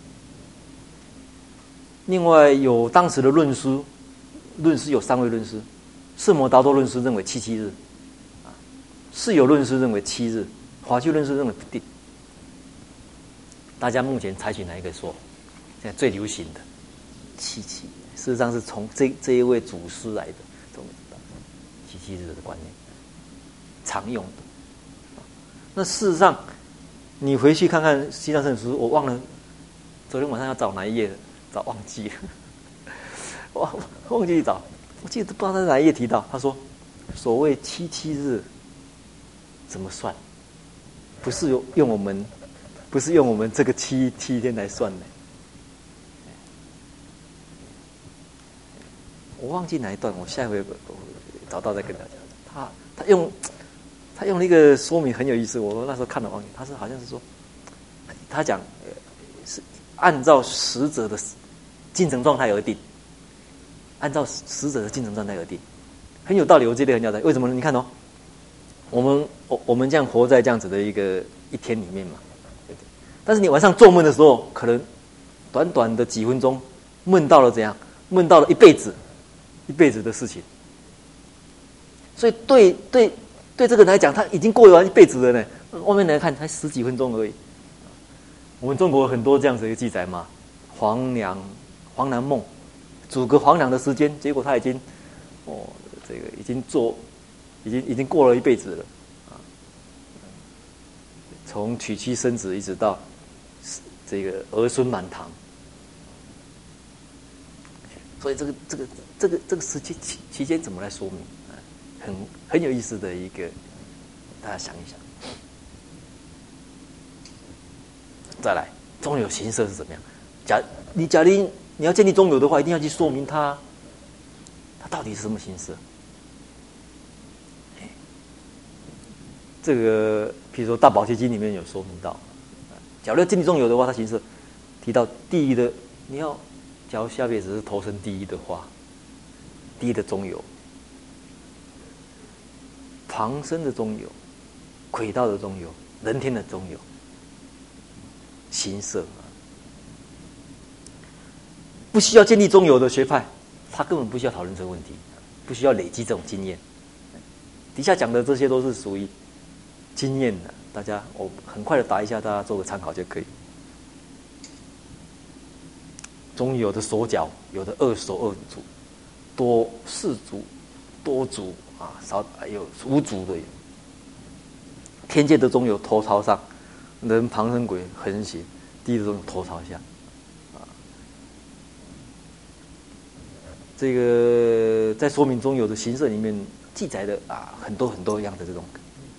另外有当时的论师，论师有三位论师，释摩达多论师认为七七日，啊，释有论师认为七日，华居论师认为不定。大家目前采取哪一个说？现在最流行的七七，事实上是从这这一位祖师来的，这种七七日的观念，常用的。那事实上，你回去看看《西藏生死书》，我忘了昨天晚上要找哪一页，找忘记了，忘忘记找，我记得不知道在哪一页提到，他说所谓七七日， 怎么算？不是用用我们，不是用我们这个七七天来算的。我忘记哪一段，我下一回找到再跟大家。他他用他用了一个说明很有意思，我那时候看了忘记，他是好像是说，他讲是按照死者的精神状态而定，按照死者的精神状态而定，很有道理。我觉得很有道理。为什么呢？你看哦，我们我我们这样活在这样子的一个一天里面嘛，对不对？但是你晚上做梦的时候，可能短短的几分钟，梦到了怎样？梦到了一辈子。一辈子的事情，所以对对对这个人来讲，他已经过完一辈子了呢。外面来看才十几分钟而已。我们中国很多这样子的记载嘛，黄娘黄粱梦，煮个黄粱的时间，结果他已经哦，这个已经做，已经已经过了一辈子了啊。从娶妻生子一直到这个儿孙满堂。所以这个这个这个这个时期期期间怎么来说明啊？很很有意思的一个，大家想一想。再来，中有形色是怎么样？假你假如你要建立中有的话，一定要去说明它，它到底是什么形色。这个，譬如说《大宝积经》里面有说明到，假如要建立中有的话，它形色提到第一的，你要。假如下辈子是投生第一的话，第一的中有，旁生的中有，轨道的中有，人天的中有，形色不需要建立中有的学派，他根本不需要讨论这个问题，不需要累积这种经验。底下讲的这些都是属于经验的，大家我很快的答一下，大家做个参考就可以。中有的手脚，有的二手二足，多四足，多足啊，少有无足的有。天界的中有头朝上，人旁生鬼横行，地的中有头朝下，啊，这个在说明中有的形色里面记载的啊，很多很多样的这种。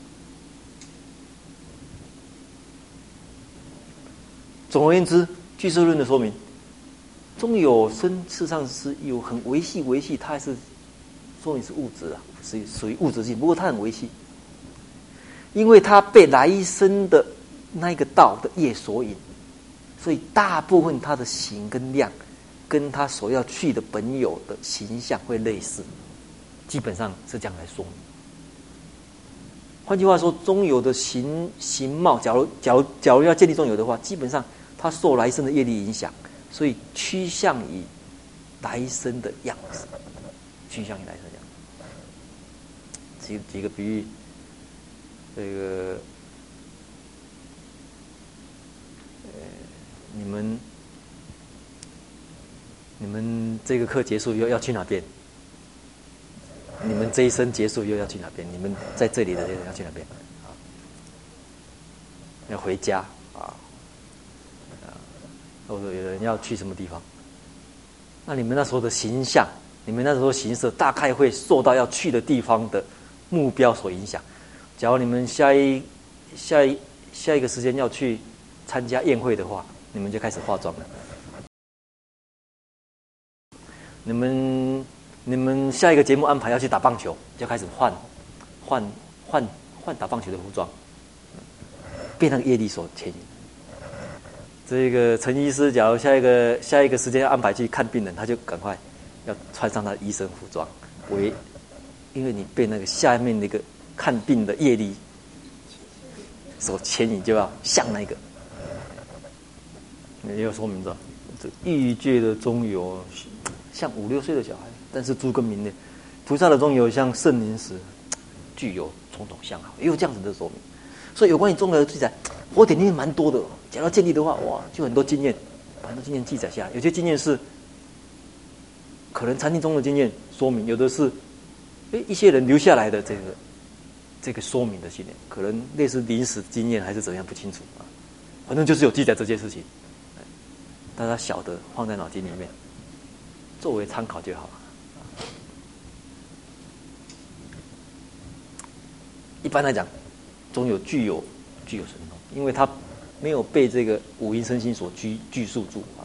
总而言之，俱舍论的说明。中有生事实上是有很维系维系，它还是说明是物质啊，属于属于物质性。不过它很维系，因为它被来生的那一个道的业所引，所以大部分它的形跟量，跟它所要去的本有的形象会类似，基本上是这样来说明。换句话说，中有的形形貌，假如假如假如要建立中有的话，基本上它受来生的业力影响。所以趋向于来生的样子，趋向于来生的样子。举举个比喻，这个，呃，你们你们这个课结束又要去哪边？你们这一生结束又要去哪边？你们在这里的人要去哪边？啊，要回家啊。或者有人要去什么地方，那你们那时候的形象，你们那时候形色，大概会受到要去的地方的目标所影响。假如你们下一下一下一个时间要去参加宴会的话，你们就开始化妆了。你们你们下一个节目安排要去打棒球，就开始换换换换打棒球的服装，被那个业力所牵引。这个陈医师，假如下一个下一个时间要安排去看病人，他就赶快要穿上他的医生服装，为因为你被那个下面那个看病的业力所牵引，就要像那个。也有说明的，这欲界的中有像五六岁的小孩，但是诸根明烈；菩萨的中有像圣灵时，具有种种相好，也有这样子的说明。所以有关于中有的记载，佛典里面蛮多的。假如要建立的话，哇，就很多经验，把很多经验记载下来。有些经验是可能禅定中的经验说明，有的是诶一些人留下来的这个这个说明的经验，可能类似临时经验还是怎样不清楚啊。反正就是有记载这件事情，大家晓得放在脑筋里面，作为参考就好了。一般来讲， 中有具有具有神通，因为他没有被这个五阴身心所拘拘束住啊。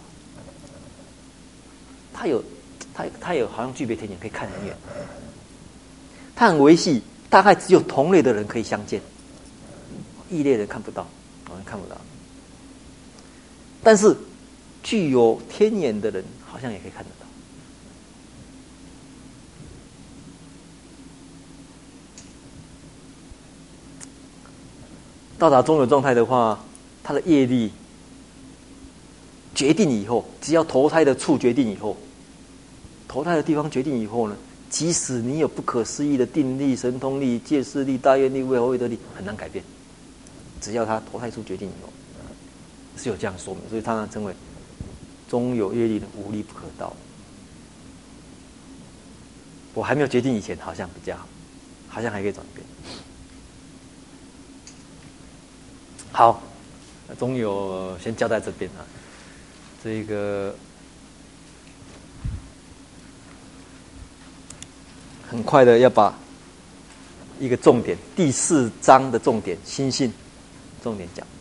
他有他他有好像具备天眼，可以看很远。他很维系，大概只有同类的人可以相见，异类人看不到，我们看不到。但是具有天眼的人，好像也可以看得到。到达中有状态的话，他的业力决定以后，只要投胎的处决定以后，投胎的地方决定以后呢，即使你有不可思议的定力、神通力、戒视力、大愿力、为后为得力，很难改变。只要他投胎处决定以后，是有这样说明，所以他称为中有业力的无力不可道。我还没有决定以前，好像比较好，好像还可以转变。好，中有先交代这边啊，这个很快的要把一个重点，第四章的重点心性重点讲。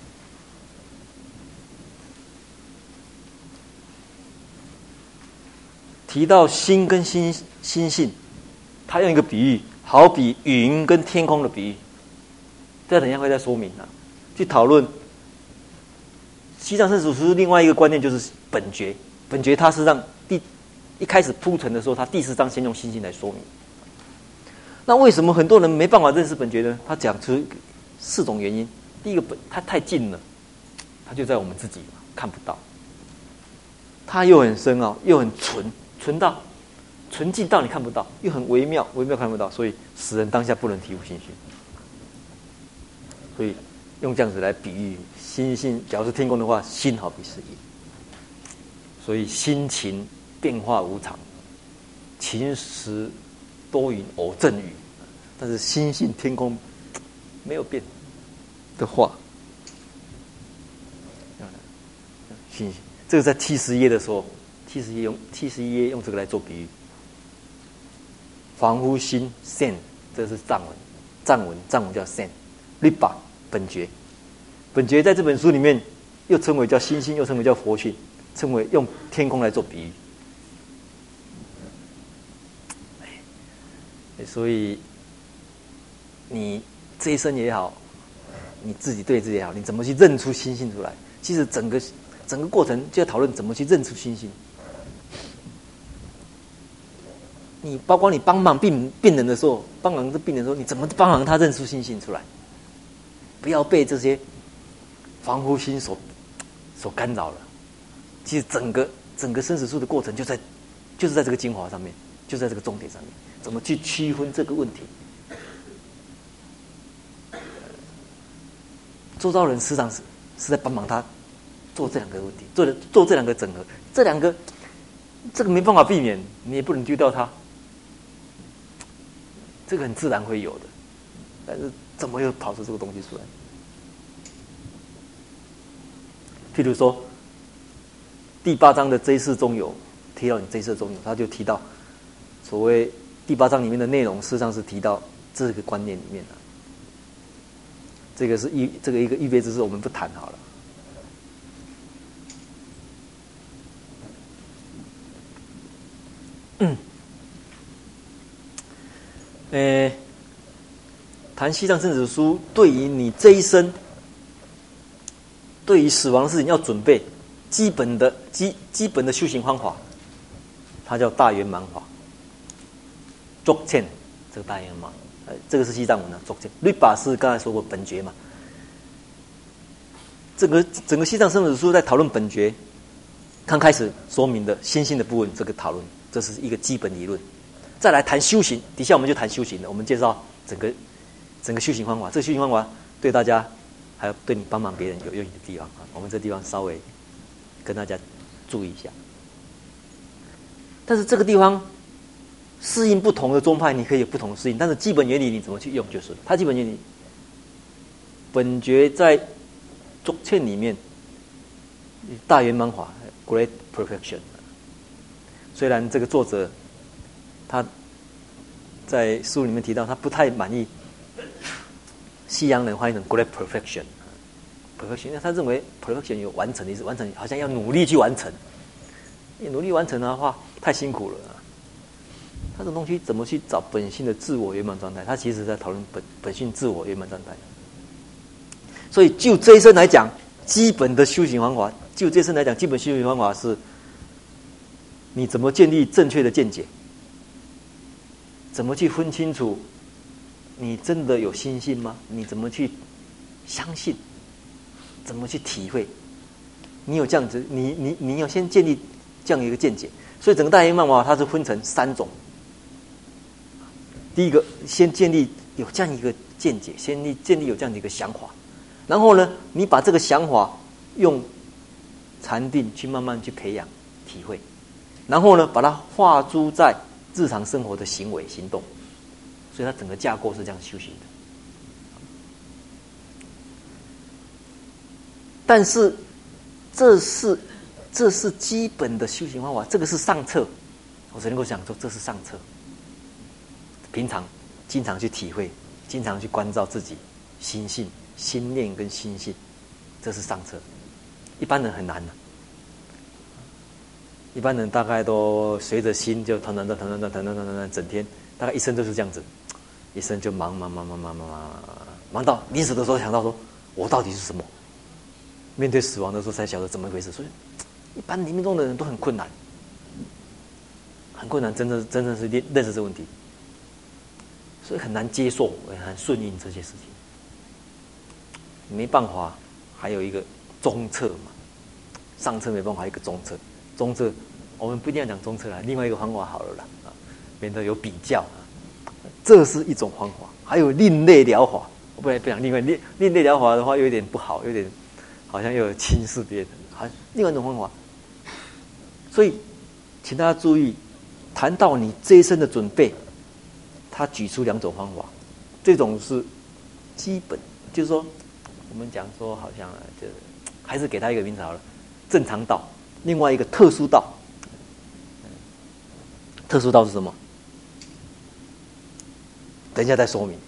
提到心跟心心性，他用一个比喻，好比云跟天空的比喻，这等一下会再说明啊。去讨论西藏圣祖师另外一个观念就是本觉，本觉它是让第一开始铺陈的时候，他第四章先用心性来说明。那为什么很多人没办法认识本觉呢？他讲出四种原因。第一个，本它太近了，它就在我们自己看不到。它又很深奥，又很纯，纯到纯净到你看不到，又很微妙，微妙看不到，所以使人当下不能体悟心性。所以用这样子来比喻心性，假如是天空的话，心好比是影，所以心情变化无常，晴时多云偶阵雨，但是心性天空没有变的话，心性这个在七十页的时候，七十页用七十一页用这个来做比喻。凡夫心 sen， 这是藏文，藏文藏文叫 sen，riba 本觉，本觉在这本书里面又称为叫心性，又称为叫佛性，称为用天空来做比喻。所以你这一生也好，你自己对自己也好，你怎么去认出心性出来？其实整个整个过程就要讨论怎么去认出心性。你包括你帮忙病病人的时候，帮忙这病人的时候，你怎么帮忙他认出心性出来？不要被这些凡夫心所所干扰了。其实整个整个生死术的过程就在就是在这个精华上面，就在这个重点上面，怎么去区分这个问题？周遭人实际上是是在帮忙他做这两个问题，做的做这两个整合，这两个这个没办法避免，你也不能丢掉它。这个很自然会有的，但是怎么又跑出这个东西出来？譬如说，第八章的这一世中有提到你这一世中有，他就提到所谓第八章里面的内容，事实上是提到这个观念里面的。这个是预这个一个预备知识，我们不谈好了。嗯。呃，谈西藏生死书，对于你这一生，对于死亡的事情要准备基本的基基本的修行方法，它叫大圆满法。作欠这个大圆满，呃，这个是西藏文的作欠。律法是刚才说过本觉嘛，这个整个西藏生死书在讨论本觉，刚开始说明的心性的部分，这个讨论，这是一个基本理论。再来谈修行，底下我们就谈修行了。我们介绍整个整个修行方法，这个修行方法对大家还有对你帮忙别人有用的地方啊。我们这地方稍微跟大家注意一下。但是这个地方适应不同的宗派，你可以有不同的适应，但是基本原理你怎么去用就是了。它基本原理，本觉在作欠里面大圆满法 （Great Perfection）。虽然这个作者他在书里面提到，他不太满意西洋人翻译成 great perfection。perfection， 因为他认为 perfection 有完成的意思，完成好像要努力去完成。你努力完成的话，太辛苦了、啊。他这种东西怎么去找本性的自我圆满状态？他其实在讨论本本性自我圆满状态。所以就这一生来讲，基本的修行方法，就这一生来讲，基本修行方法是：你怎么建立正确的见解？怎么去分清楚？你真的有心性吗？你怎么去相信？怎么去体会？你有这样子，你你你要先建立这样一个见解。所以整个大圆满法它是分成三种。第一个，先建立有这样一个见解，先立建立有这样的一个想法，然后呢，你把这个想法用禅定去慢慢去培养体会，然后呢，把它化诸在日常生活的行为行动。所以它整个架构是这样修行的。但是这是这是基本的修行方法，这个是上策。我只能够讲说这是上策。平常经常去体会，经常去关照自己心性、心念跟心性，这是上策。一般人很难的、啊，一般人大概都随着心就腾腾腾腾腾腾腾腾腾腾，整天大概一生都是这样子，一生就忙忙忙忙忙忙忙忙到临死的时候想到说，我到底是什么？面对死亡的时候才晓得怎么回事。所以一般临命终的人都很困难，很困难，真的真正是认认识这个问题。所以很难接受，很难顺应这些事情，没办法。还有一个中策嘛，上策没办法，一个中策。中策我们不一定要讲中策啦，另外一个方法好了啦，啊，免得有比较啊。这是一种方法，还有另类疗法。我不然不讲另外另另类疗法的话，有点不好，有点好像又有轻视别人，还另外一种方法。所以，请大家注意，谈到你这一生的准备。他举出两种方法，这种是基本，就是说，我们讲说好像就还是给他一个名字好了，正常道。另外一个特殊道，特殊道是什么？等一下再说明。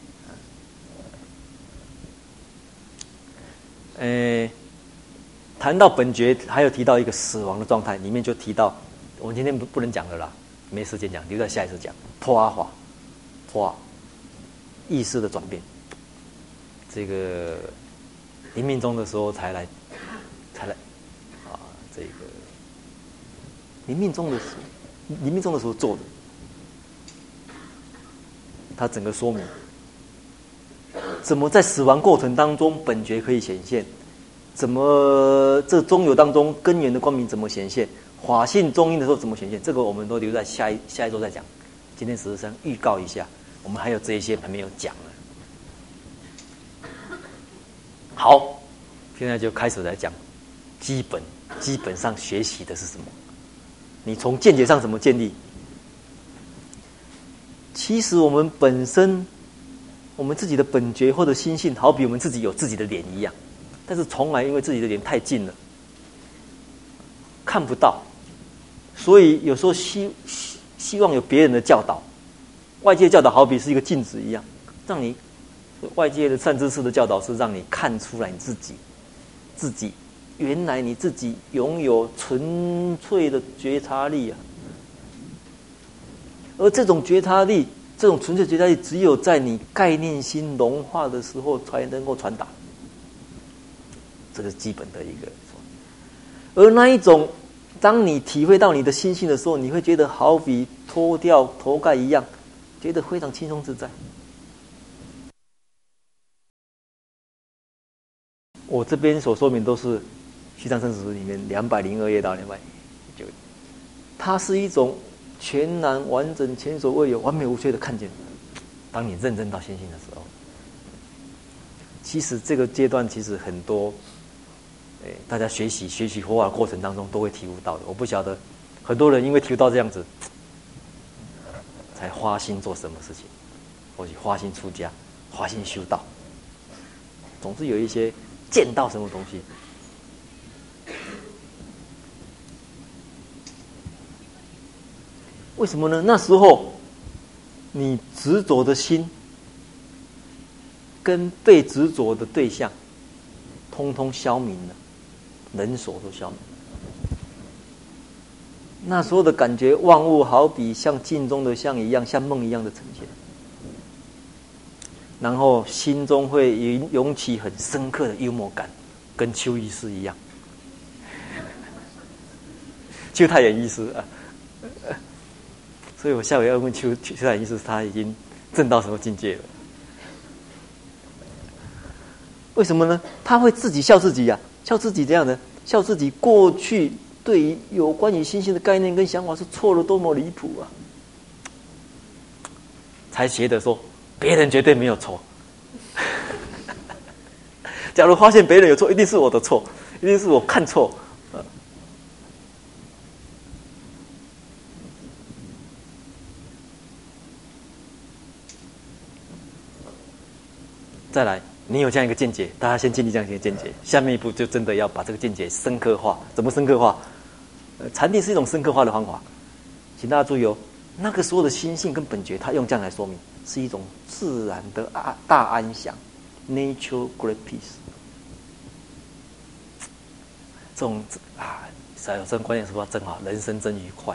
呃，谈到本觉，还有提到一个死亡的状态，里面就提到，我们今天不不能讲了啦，没时间讲，留在下一次讲。破阿法。哇，意识的转变，这个临命终的时候才来，才来啊，这个临命终的时候，临命终的时候做的，他整个说明怎么在死亡过程当中本觉可以显现，怎么这中有当中根源的光明怎么显现，法性中阴的时候怎么显现，这个我们都留在下一下一周再讲。今天只是先预告一下。我们还有这一些还没有讲呢。好，现在就开始来讲基本，基本上学习的是什么？你从见解上怎么建立？其实我们本身，我们自己的本觉或者心性，好比我们自己有自己的脸一样，但是从来因为自己的脸太近了，看不到，所以有时候希希望有别人的教导。外界教导好比是一个镜子一样，让你外界的善知识的教导是让你看出来你自己，自己原来你自己拥有纯粹的觉察力啊，而这种觉察力，这种纯粹觉察力，只有在你概念心融化的时候才能够传达，这个是基本的一个。而那一种，当你体会到你的心性的时候，你会觉得好比脱掉头盖一样。觉得非常轻松自在。我这边所说明都是《西藏生死书》里面两百零二页到两百九页，它是一种全然完整、前所未有、完美无缺的看见。当你认真到心性的时候，其实这个阶段其实很多，哎，大家学习学习佛法的过程当中都会体悟到的。我不晓得很多人因为体悟到这样子。才花心做什么事情，或许花心出家，花心修道，总是有一些见到什么东西。为什么呢？那时候你执着的心跟被执着的对象，通通消泯了，人所都消泯了。那所有的感觉，万物好比像镜中的像一样，像梦一样的呈现。然后心中会涌起很深刻的幽默感，跟邱医师一样。邱太远医师啊，所以我下回要问邱邱太远医师，他已经证到什么境界了？为什么呢？他会自己笑自己呀、啊，笑自己这样的，笑自己过去对于有关于心性的概念跟想法是错了多么离谱啊！才觉得说别人绝对没有错。假如发现别人有错，一定是我的错，一定是我看错。呃、再来，你有这样一个见解，大家先建立这样一个见解，下面一步就真的要把这个见解深刻化。怎么深刻化？呃，禅定是一种深刻化的方法，请大家注意哦。那个时候的心性跟本觉，他用这样来说明，是一种自然的啊大安详 ，nature great peace。这种啊，只要有这种观念，是不是真好？人生真愉快，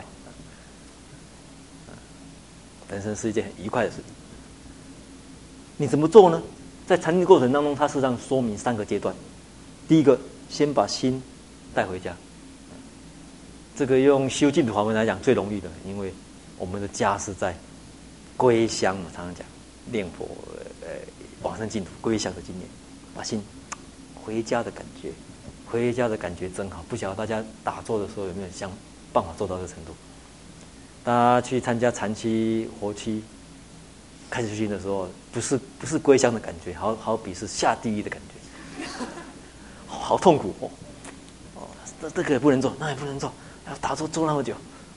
人生是一件很愉快的事情。你怎么做呢？在禅定过程当中，它事实上说明三个阶段。第一个，先把心带回家。这个用修净土法门来讲最容易的，因为我们的家是在归乡嘛，常常讲念佛，呃，往生净土归乡的经验，把心回家的感觉。回家的感觉真好，不晓得大家打坐的时候有没有想办法做到这个程度？大家去参加禅期、活期、开始修行的时候，不是不是归乡的感觉，好好比是下地狱的感觉，好, 好痛苦哦！哦，这这个也不能做，那也不能做，要打坐坐那么久。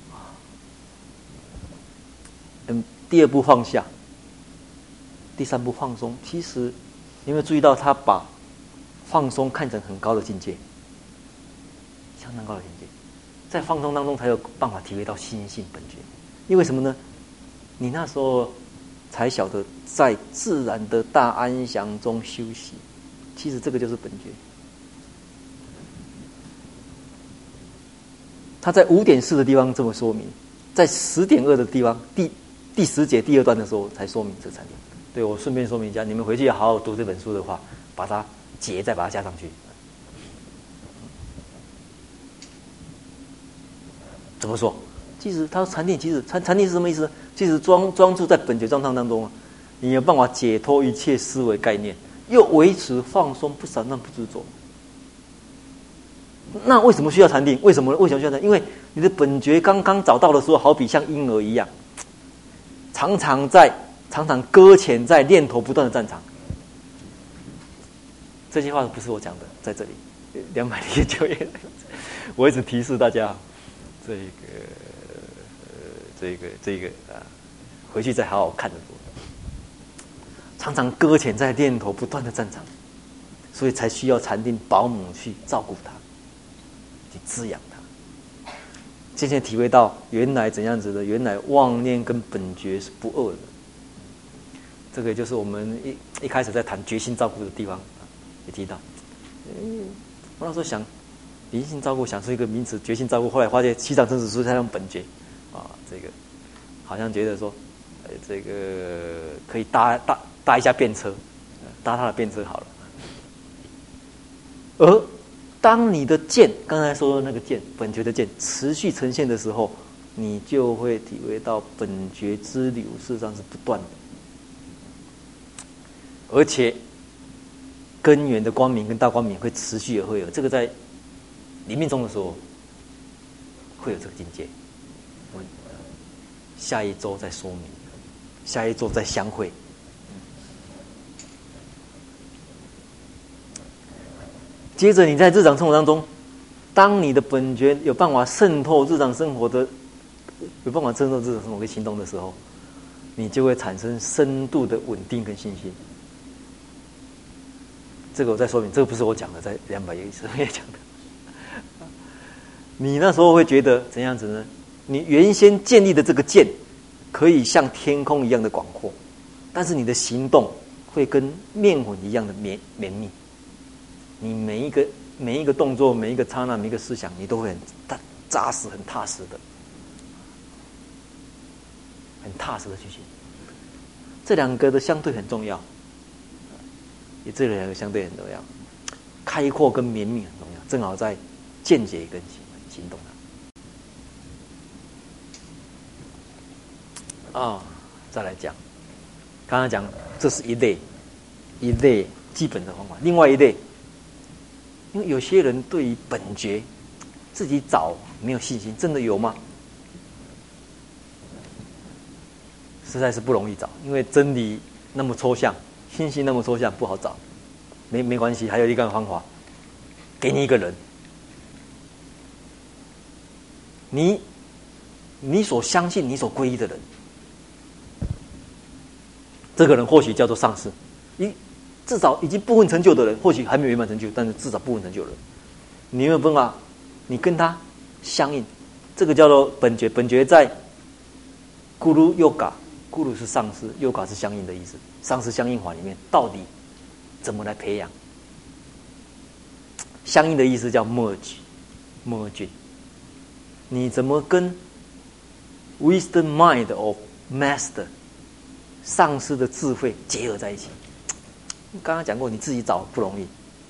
嗯，第二步放下，第三步放松。其实你有没有注意到，他把放松看成很高的境界，相当高的境界，在放松当中才有办法体会到心性本觉。因为什么呢？你那时候才晓得在自然的大安详中休息，其实这个就是本觉。他在五点四的地方这么说明，在十点二的地方，第第十节第二段的时候才说明这三点。对，我顺便说明一下，你们回去要好好读这本书的话，把它节再把它加上去。怎么说？其实他说禅定，其实禅禅定是什么意思呢？其实专专注在本觉状态当中啊，你有办法解脱一切思维概念，又维持放松不散乱不执着。那为什么需要禅定？为什么为什么需要禅定？因为你的本觉刚刚找到的时候，好比像婴儿一样，常常在常常搁浅在念头不断的战场。这句话不是我讲的，在这里两百零九页，我一直提示大家，这个呃，这个这个啊，回去再好好看的。常常搁浅在念头不断的战场，所以才需要禅定保姆去照顾他，去滋养他。渐渐体会到原来怎样子的，原来妄念跟本觉是不二的。这个就是我们一一开始在谈觉心照顾的地方。也提到，嗯，我那时候想，灵性照顾想出一个名词，觉性照顾，后来发现七场生死书才用本觉，啊，这个好像觉得说，呃，这个可以搭搭搭一下便车，搭他的便车好了。而当你的见，刚才说的那个见，本觉的见持续呈现的时候，你就会体会到本觉之流事实上是不断的，而且根源的光明跟大光明会持续而会有，这个在临命终的时候会有这个境界。我们下一周再说明，下一周再相会。接着你在日常生活当中，当你的本觉有办法渗透日常生活的，有办法渗透日常生活跟行动的时候，你就会产生深度的稳定跟信心。这个我再说明，这个不是我讲的，在两百页上面讲的。你那时候会觉得怎样子呢？你原先建立的这个见，可以像天空一样的广阔，但是你的行动会跟面粉一样的绵绵密。你每一个每一个动作、每一个刹那、每一个思想，你都会很扎扎实、很踏实的、很踏实的去行。这两个的相对很重要，也这两个相对很重要。开阔跟绵密很重要，正好在见解跟行行动上。啊、哦，再来讲，刚刚讲这是一类一类基本的方法，另外一类。因为有些人对于本觉自己找没有信心，真的有吗？实在是不容易找，因为真理那么抽象，信心那么抽象，不好找。没没关系，还有一个方法，给你一个人，你你所相信、你所皈依的人，这个人或许叫做上师，一。至少已经部分成就的人，或许还没有圆满成就，但是至少部分成就的人，你有没有办法？你跟他相应，这个叫做本觉。本觉在 Guru Yoga，Guru 是上师 ，Yoga 是相应的意思。上师相应法里面，到底怎么来培养？相应的意思叫 merge，merge。你怎么跟 wisdom mind of master 上师的智慧结合在一起？刚刚讲过，你自己找不容易。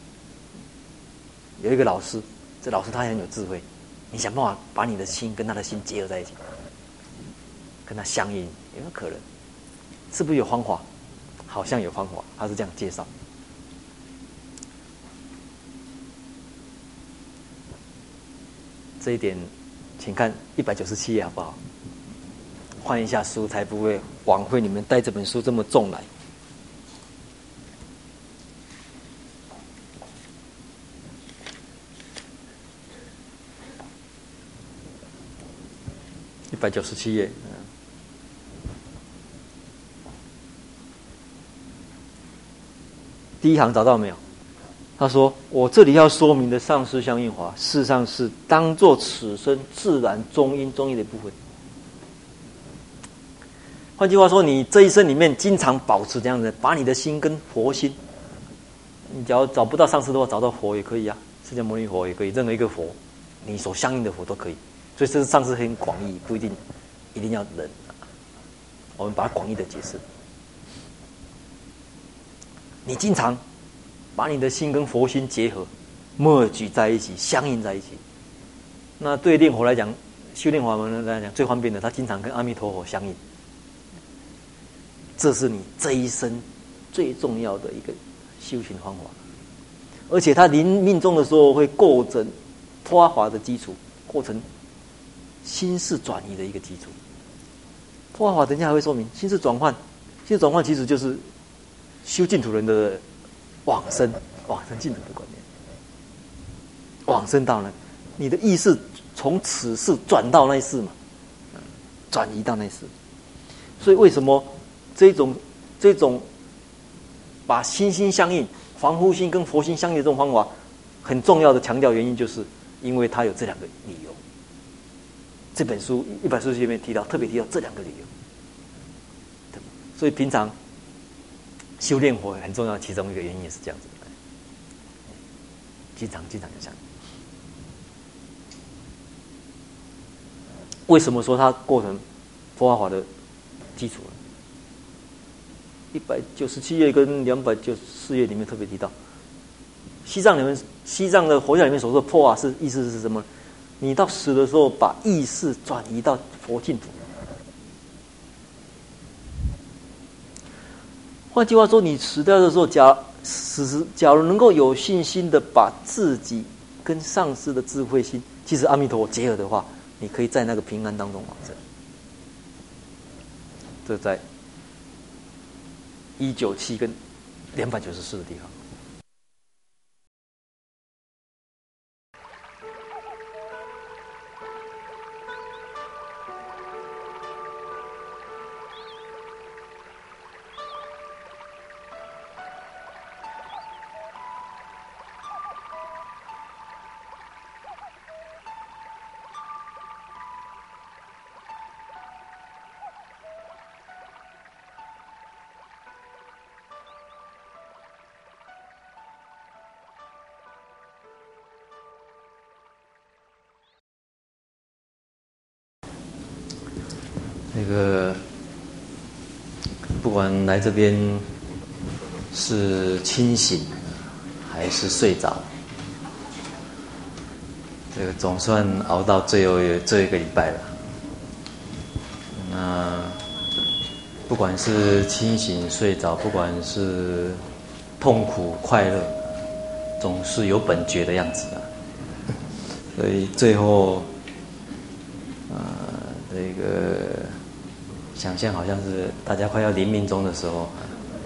有一个老师，这老师他很有智慧，你想办法把你的心跟他的心结合在一起，跟他相应，有没有可能？是不是有方法？好像有方法，他是这样介绍。这一点，请看一百九十七页好不好？换一下书，才不会枉费你们带这本书这么重来。一百九十七页，第一行找到没有？他说：“我这里要说明的上师相应法，事实上是当作此生自然中阴中阴的一部分。换句话说，你这一生里面经常保持这样子，把你的心跟佛心，你只要找不到上师的话，找到佛也可以啊，释迦牟尼佛也可以，任何一个佛，你所相应的佛都可以。所以这是上师很广义，不一定一定要人。我们把它广义的解释。你经常把你的心跟佛心结合，merge在一起，相应在一起。那对念佛来讲，修炼法门来讲最方便的，他经常跟阿弥陀佛相应。这是你这一生最重要的一个修行方法，而且他临命终的时候会构成破法的基础，构成心事转移的一个基础。破法等一下还会说明心事转换，心事转换其实就是修净土人的往生，往生净土的观念。往生到呢，你的意识从此世转到那一世嘛，转移到那一世。所以为什么这种这种把心心相应、凡夫心跟佛心相应的这种方法，很重要的强调原因，就是因为它有这两个理由。这本书一百四十页里面提到，特别提到这两个理由。所以平常修炼佛很重要，其中一个原因也是这样子的，经常经常有这样。为什么说它构成佛法法的基础呢？一百九十七页跟两百九十四页里面特别提到，西藏里面西藏的佛教里面所说的破法是意思是什么？你到死的时候，把意识转移到佛净土。换句话说，你死掉的时候，假死时假如能够有信心的把自己跟上师的智慧心，其实阿弥陀佛结合的话，你可以在那个平安当中往生。这在一九七跟两百九十四的地方。 那个不管来这边是清醒还是睡着，这个总算熬到最后最后一个礼拜了。那不管是清醒睡着，不管是痛苦快乐，总是有本觉的样子啊。所以最后，呃，这个想象好像是大家快要临命终的时候。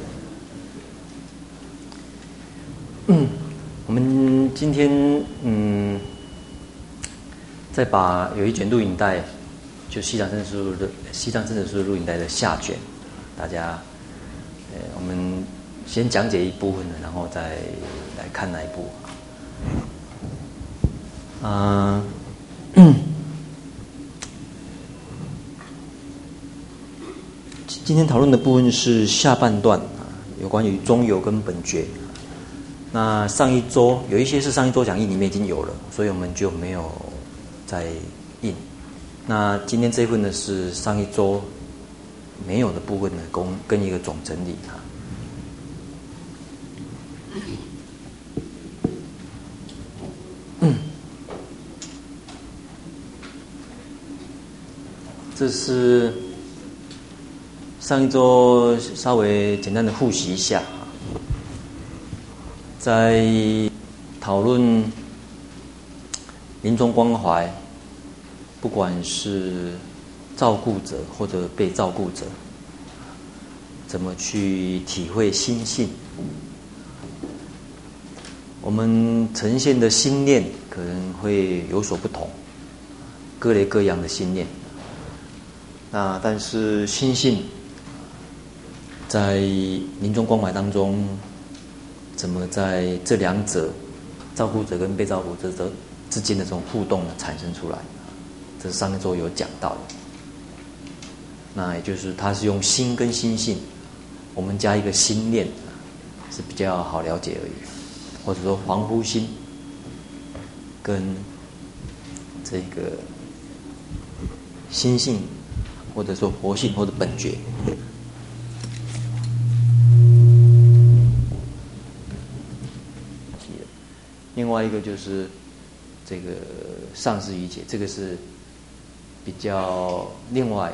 嗯，我们今天嗯，再把有一卷录影带，就《西藏生死录》的《西藏生死录》录影带的下卷，大家，呃，我们先讲解一部分的，然后再来看那一部。啊、呃，今天讨论的部分是下半段啊，有关于中有跟本觉。那上一周有一些是上一周讲义里面已经有了，所以我们就没有再印。那今天这一份呢是上一周没有的部分呢，跟跟一个总整理啊。嗯，这是上一周稍微简单的复习一下。在讨论临终关怀，不管是照顾者或者被照顾者，怎么去体会心性，我们呈现的心念可能会有所不同，各类各样的心念。那但是心性在临终关怀当中，怎么在这两者，照顾者跟被照顾者之间的这种互动呢产生出来？这是上一周有讲到的。那也就是它是用心跟心性，我们加一个心念是比较好了解而已，或者说防护心跟这个心性，或者说活性或者本觉。另外一个就是这个上师理解，这个是比较另外，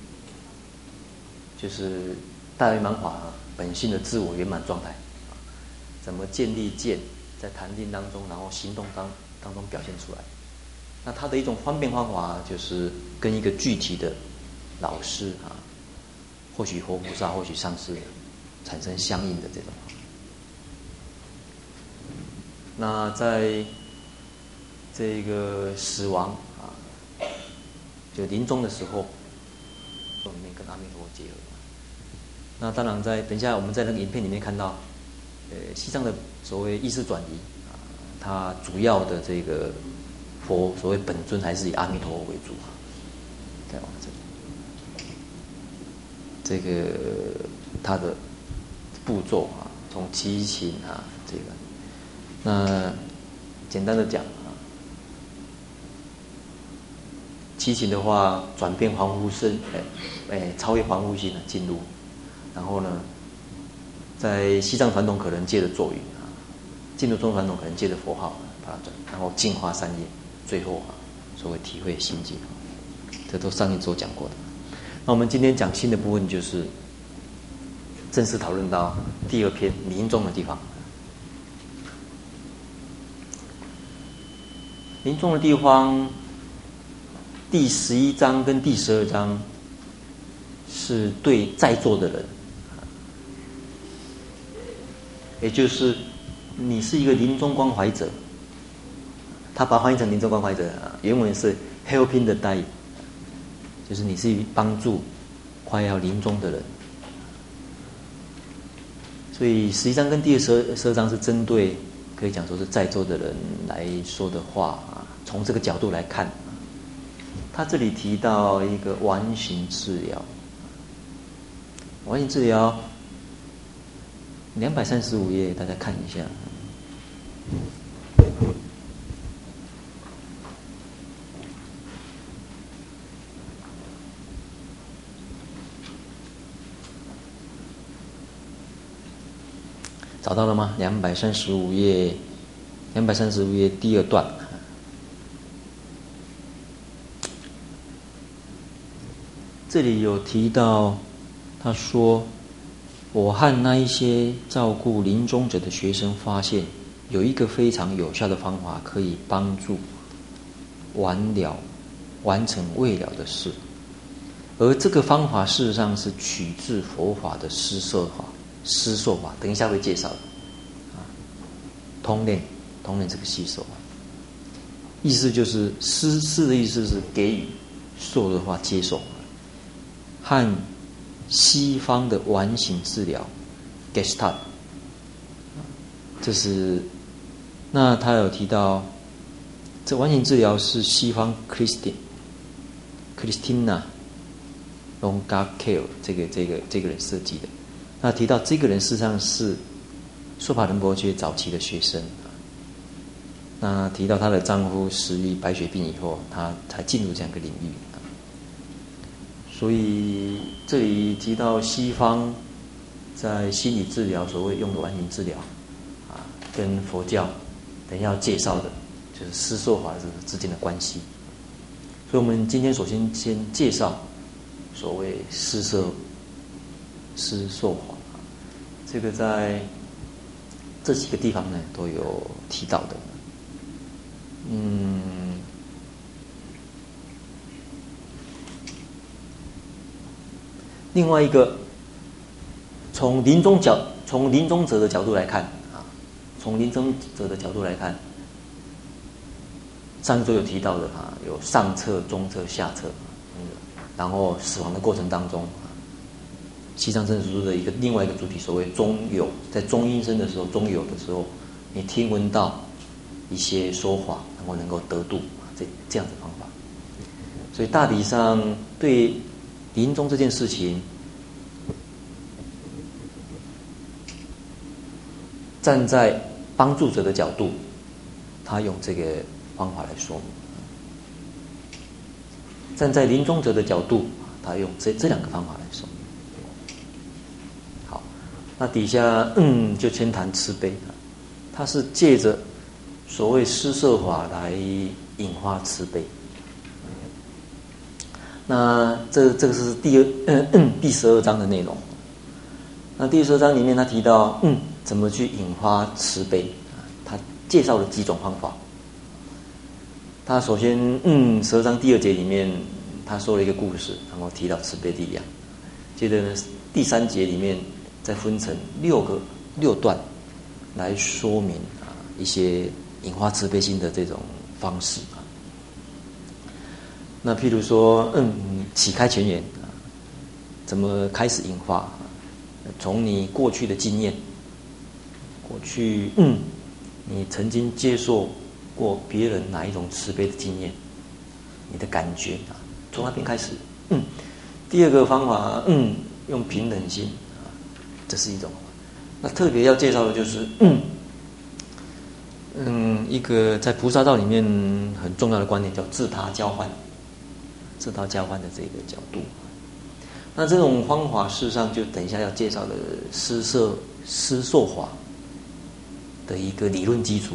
就是大圆满法本性的自我圆满状态，怎么建立见在禅定当中，然后行动当当中表现出来。那它的一种方便方法就是跟一个具体的老师啊，或许活菩萨，或许上师，产生相应的这种。那在这个死亡啊，就临终的时候，里面跟阿弥陀佛结合。那当然在等一下我们在那个影片里面看到，呃，西藏的所谓意识转移啊，它主要的这个佛所谓本尊还是以阿弥陀佛为主啊。再往这里，这个它的步骤啊，从七情啊这个。那简单的讲啊，七情的话，转变凡夫身，哎哎，超越凡夫心啊，进入，然后呢，在西藏传统可能借着咒语啊，进入中传统可能借着佛号把它转，然后净化三业，最后啊，所谓体会心境，这都上一周讲过的。那我们今天讲新的部分，就是正式讨论到第二篇临终的地方。临终的地方，第十一章跟第十二章是对在座的人，也就是你是一个临终关怀者，他把它翻译成临终关怀者，原文是 helping the dying， 就是你是帮助快要临终的人。所以十一章跟第十二章是针对可以讲说是在座的人来说的话啊，从这个角度来看，他这里提到一个完形治疗，完形治疗两百三十五页，大家看一下。 找到了吗？两百三十五页，两百三十五页第二段。这里有提到，他说：“我和那一些照顾临终者的学生发现，有一个非常有效的方法，可以帮助完了完成未了的事。而这个方法事实上是取自佛法的施设法、施受法，等一下会介绍的。啊，通练通练这个施受法，意思就是施施的意思是给予，受的话接受。”和西方的完形治疗 Gestalt， 这是那他有提到，这完形治疗是西方 Christine Christina Longa-Kell 这个这个这个人设计的。那提到这个人事实上是索帕仁波切早期的学生。那提到她的丈夫死于白血病以后，她才进入这样一个领域。所以这里提到西方在心理治疗所谓用的完形治疗啊，跟佛教等一下要介绍的就是施受法之间的关系。所以我们今天首先先介绍所谓施受施受法，这个在这几个地方呢都有提到的。嗯。另外一个，从临终角，从临终者的角度来看啊，从临终者的角度来看，上周有提到的啊，有上册、中册、下册，嗯，然后死亡的过程当中啊，西藏生死书的一个另外一个主题，所谓中有，在中阴身的时候，中有的时候，你听闻到一些说法，然后能够得度啊，这这样的方法。所以大体上对临终这件事情，站在帮助者的角度，他用这个方法来说明；站在临终者的角度，他用这这两个方法来说明。好，那底下嗯就先谈慈悲，它是借着所谓施设法来引发慈悲。那这这个是第二、嗯嗯、第十二章的内容。那第十二章里面他提到，嗯，怎么去引发慈悲？他介绍了几种方法。他首先，嗯，十二章第二节里面他说了一个故事，然后提到慈悲力量。接着呢，第三节里面再分成六个六段来说明啊一些引发慈悲心的这种方式。那譬如说，嗯，启开前缘啊，怎么开始引发？从你过去的经验，过去，嗯，你曾经接受过别人哪一种慈悲的经验，你的感觉啊，从那边开始。嗯，第二个方法，嗯，用平等心啊，这是一种。那特别要介绍的就是，嗯，嗯，一个在菩萨道里面很重要的观念叫自他交换。自他交换的这个角度，那这种方法事实上就等一下要介绍的施设施受法的一个理论基础。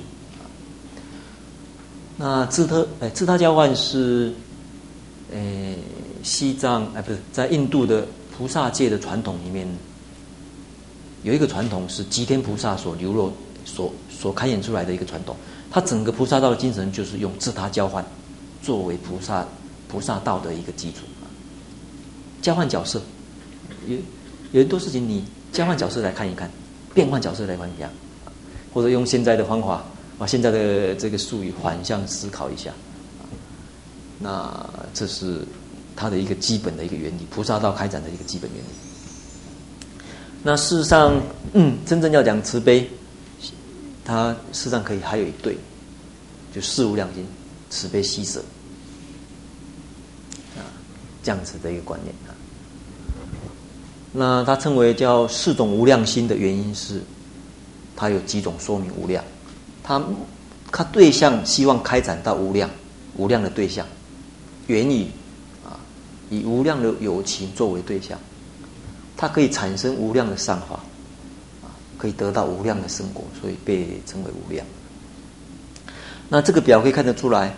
那自他哎自他交换是，呃西藏哎不是在印度的菩萨界的传统里面，有一个传统是吉天菩萨所流露所所开演出来的一个传统，它整个菩萨道的精神就是用自他交换作为菩萨。菩萨道的一个基础，交换角色，有有很多事情你交换角色来看一看，变换角色来看一下，或者用现在的方法啊，现在的这个术语反向思考一下，那这是它的一个基本的一个原理，菩萨道开展的一个基本原理。那事实上，嗯，真正要讲慈悲，它事实上可以还有一对，就四无量心，慈悲喜舍。这样子的一个观念啊，那它称为叫四种无量心的原因是，它有几种说明无量，它它对象希望开展到无量，无量的对象，源于啊以无量的有情作为对象，它可以产生无量的善法，啊可以得到无量的生果，所以被称为无量。那这个表可以看得出来，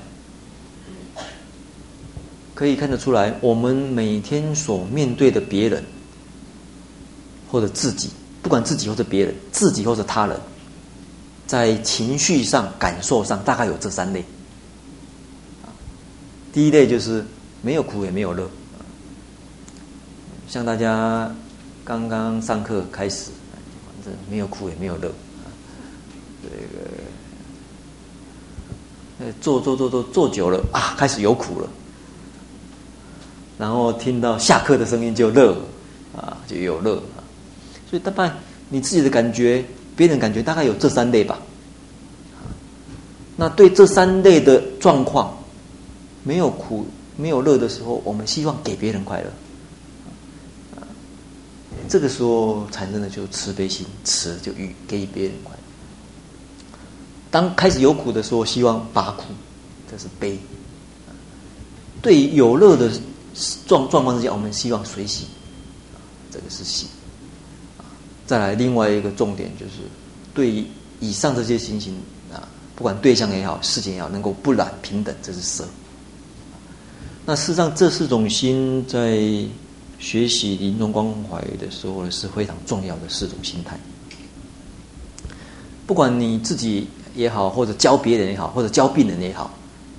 可以看得出来，我们每天所面对的别人或者自己，不管自己或者别人，自己或者他人，在情绪上、感受上，大概有这三类。第一类就是没有苦也没有乐，像大家刚刚上课开始，反正没有苦也没有乐，这个。做做做做做久了啊，开始有苦了，然后听到下课的声音就乐啊，就有乐啊。所以大概你自己的感觉，别人感觉大概有这三类吧。那对这三类的状况，没有苦没有乐的时候，我们希望给别人快乐，这个时候产生的就是慈悲心，慈就予给予别人快乐。当开始有苦的时候，希望拔苦，这是悲。对于有乐的状状况之下，我们希望随喜，这个是喜。再来另外一个重点就是，对于以上这些情形啊，不管对象也好，事情也好，能够不染平等，这是舍。那事实上，这四种心在学习临终关怀的时候是非常重要的四种心态。不管你自己也好，或者教别人也好，或者教病人也好，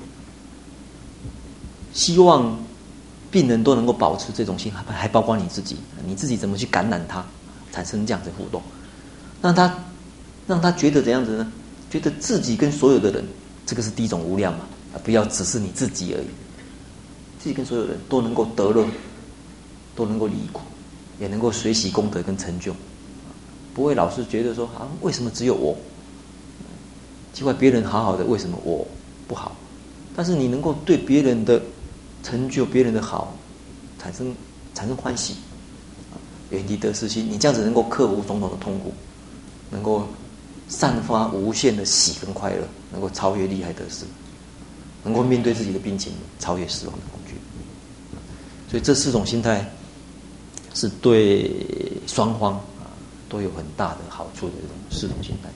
希望病人都能够保持这种心，还包括你自己，你自己怎么去感染他，产生这样子互动，让他让他觉得怎样子呢？觉得自己跟所有的人，这个是第一种无量嘛，不要只是你自己而已，自己跟所有人都能够得乐，都能够离苦，也能够随喜功德跟成就。不会老是觉得说啊，为什么只有我？奇怪，别人好好的，为什么我不好？但是你能够对别人的成就、别人的好产生产生欢喜，远离得失心，你这样子能够克服种种的痛苦，能够散发无限的喜跟快乐，能够超越利害得失，能够面对自己的病情，超越死亡的恐惧。所以这四种心态是对双方都有很大的好处的这种四种心态。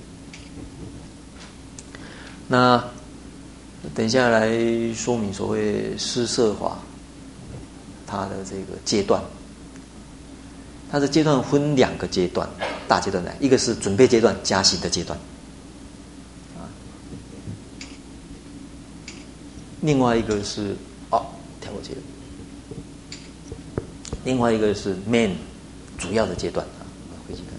那等一下来说明所谓施舍法它的这个阶段。它的阶段分两个阶段，大阶段来，一个是准备阶段，加行的阶段，啊，另外一个是哦跳过去了，另外一个是 main 主要的阶段啊，回去看。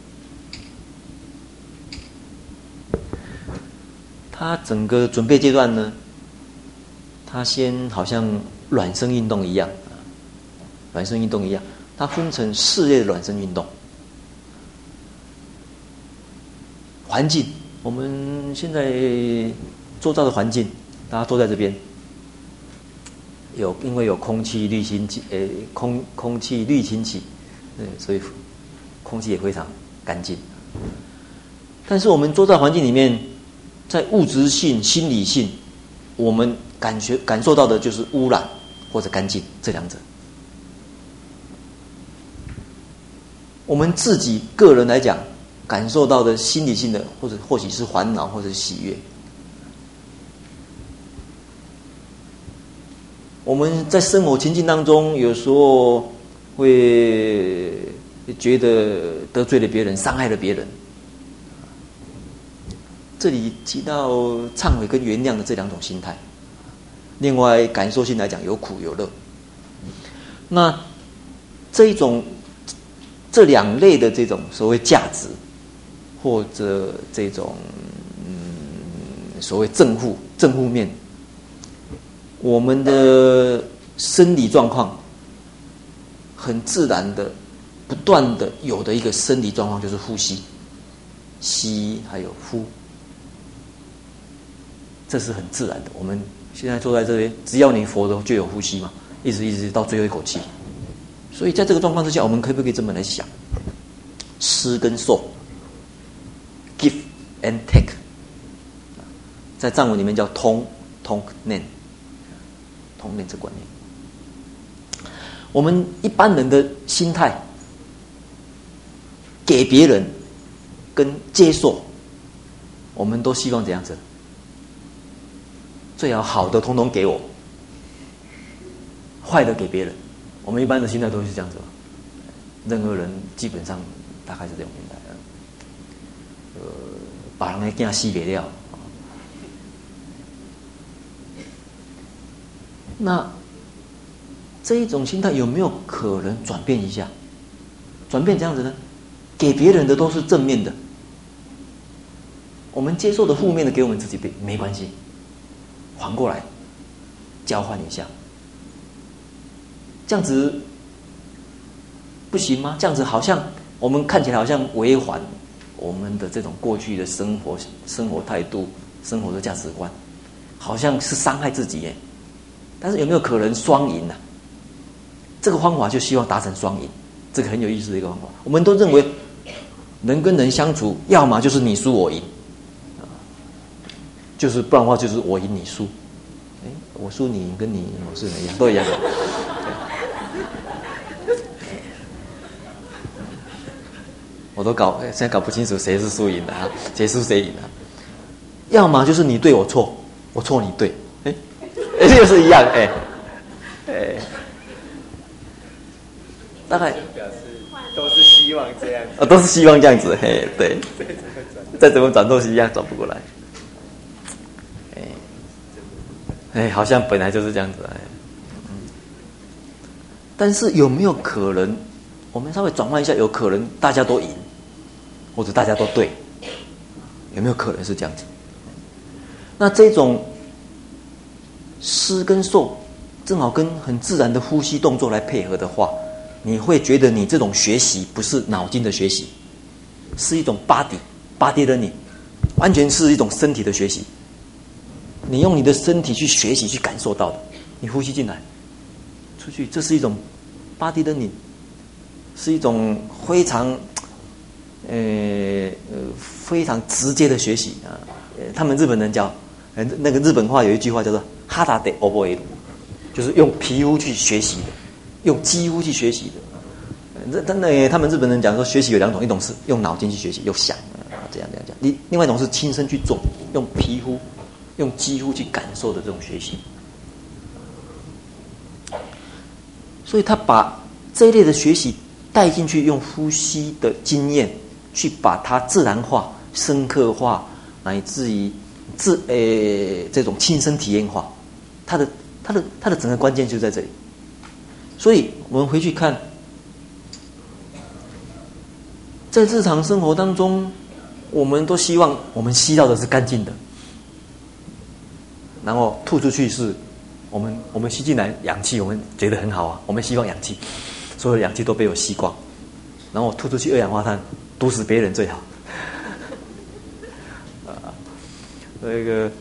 它整个准备阶段呢，它先好像卵生运动一样，卵生运动一样，它分成四类的卵生运动。环境，我们现在周遭的环境，大家坐在这边，有因为有空气滤清器，呃，空空气滤清器，呃，所以空气也非常干净。但是我们周遭环境里面，在物质性、心理性，我们感觉感受到的就是污染或者干净这两者。我们自己个人来讲，感受到的心理性的，或者或许是烦恼，或者是喜悦。我们在生活情境当中，有时候会觉得得罪了别人，伤害了别人。这里提到忏悔跟原谅的这两种心态。另外，感受性来讲，有苦有乐。那这一种这两类的这种所谓价值，或者这种嗯所谓正负正负面，我们的生理状况很自然的、不断的有的一个生理状况就是呼吸，吸还有呼。这是很自然的，我们现在坐在这边，只要你活着就有呼吸嘛，一直一直到最后一口气。所以在这个状况之下，我们可不可以这么来想？施跟受 ，give and take， 在藏文里面叫通通念，通念这观念。我们一般人的心态，给别人跟接受，我们都希望怎样子？最好好的统统给我，坏的给别人。我们一般的心态都是这样子嘛。任何人基本上大概是这种心态。呃，把人的囝死不了。那这一种心态有没有可能转变一下？转变这样子呢？给别人的都是正面的，我们接受的负面的给我们自己没关系，还过来交换一下，这样子不行吗？这样子好像我们看起来好像违反我们的这种过去的生活生活态度、生活的价值观，好像是伤害自己耶。但是有没有可能双赢呢？这个方法就希望达成双赢，这个很有意思的一个方法。我们都认为人跟人相处，要么就是你输我赢，就是不然的话就是我赢你输。哎，我输你赢跟你赢我是一样，都一样的。我都搞现在搞不清楚谁是输赢的啊，谁输谁赢的。要么就是你对我错，我错你对，哎，又是一样，哎，哎，大概表示都是希望这样子， 啊，都是希望这样子，嘿，对，再怎么转都是一样转不过来，哎，哎，好像本来就是这样子，哎，嗯，但是有没有可能，我们稍微转换一下，有可能大家都赢，或者大家都对，有没有可能是这样子？那这种施跟受，正好跟很自然的呼吸动作来配合的话，你会觉得你这种学习不是脑筋的学习，是一种 body body learning， 完全是一种身体的学习。你用你的身体去学习去感受到的，你呼吸进来，出去，这是一种 body learning， 是一种非常呃呃非常直接的学习啊。他们日本人叫那个日本话有一句话叫做哈达得欧波伊鲁，就是用皮肤去学习的，用肌肤去学习的。那那他们日本人讲说，学习有两种，一种是用脑筋去学习，用想啊这样这样讲；另另外一种是亲身去做，用皮肤、用肌肤去感受的这种学习。所以他把这一类的学习带进去，用呼吸的经验去把它自然化、深刻化，乃至于自诶、呃、这种亲身体验化。它的它的它的整个关键就在这里。所以我们回去看，在日常生活当中，我们都希望我们吸到的是干净的，然后吐出去是我们我们吸进来氧气，我们觉得很好啊，我们希望氧气，所有的氧气都被我吸光，然后吐出去二氧化碳，毒死别人最好。啊，那个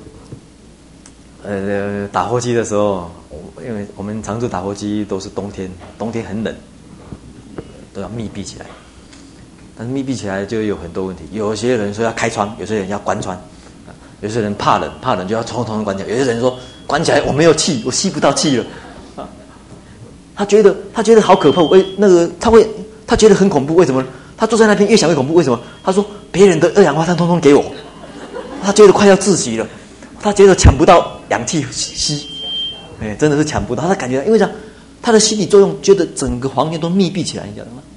呃打火机的时候，因为我们常驻打火机都是冬天，冬天很冷，都要密闭起来。但是密闭起来就有很多问题，有些人说要开窗，有些人要关窗，有些人怕冷，怕冷就要从头关起来，有些人说关起来我没有气，我吸不到气了，啊，他觉得他觉得好可怕，为那个他会他觉得很恐怖，为什么？他坐在那边越想越恐怖，为什么？他说别人的二氧化碳通通给我，他觉得快要窒息了，他觉得抢不到氧气吸，哎，真的是抢不到，他感觉因为这样，他的心理作用觉得整个房间都密闭起来，你晓得吗？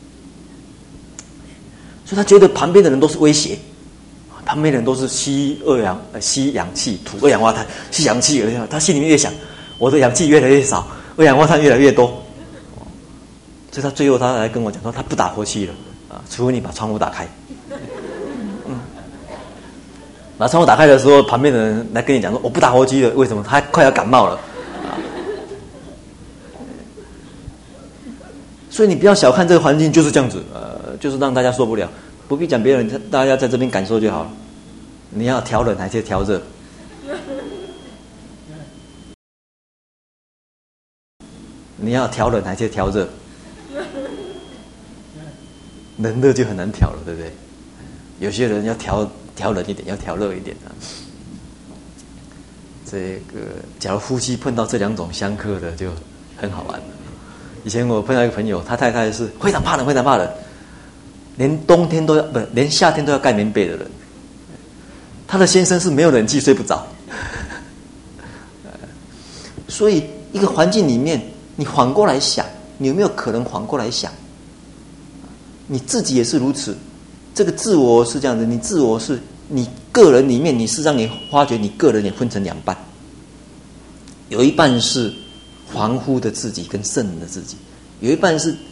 所以他觉得旁边的人都是威胁，旁边的人都是吸二氧呃吸氧气吐二氧化碳，吸氧气而他心里面越想，我的氧气越来越少，二氧化碳越来越多，所以他最后他来跟我讲说，他不打火机了啊，除非你把窗户打开。嗯，把窗户打开的时候，旁边的人来跟你讲说，我不打火机了，为什么？他快要感冒了。啊，所以你不要小看这个环境，就是这样子，呃，就是让大家受不了。不必讲别人，大家在这边感受就好了。你要调冷还是调热？你要调冷还是调热？冷热就很难调了，对不对？有些人要调调冷一点，要调热一点啊。这个假如夫妻碰到这两种相克的，就很好玩了。以前我碰到一个朋友，他太太是非常怕冷，非常怕冷。 连冬天都要不，连夏天都要盖棉被的人，他的先生是没有冷气睡不着。所以一个环境里面，你反过来想，你有没有可能反过来想？你自己也是如此，这个自我是这样子，你自我是你个人里面，你是让你发觉你个人也分成两半，有一半是凡夫的自己跟圣人的自己，有一半是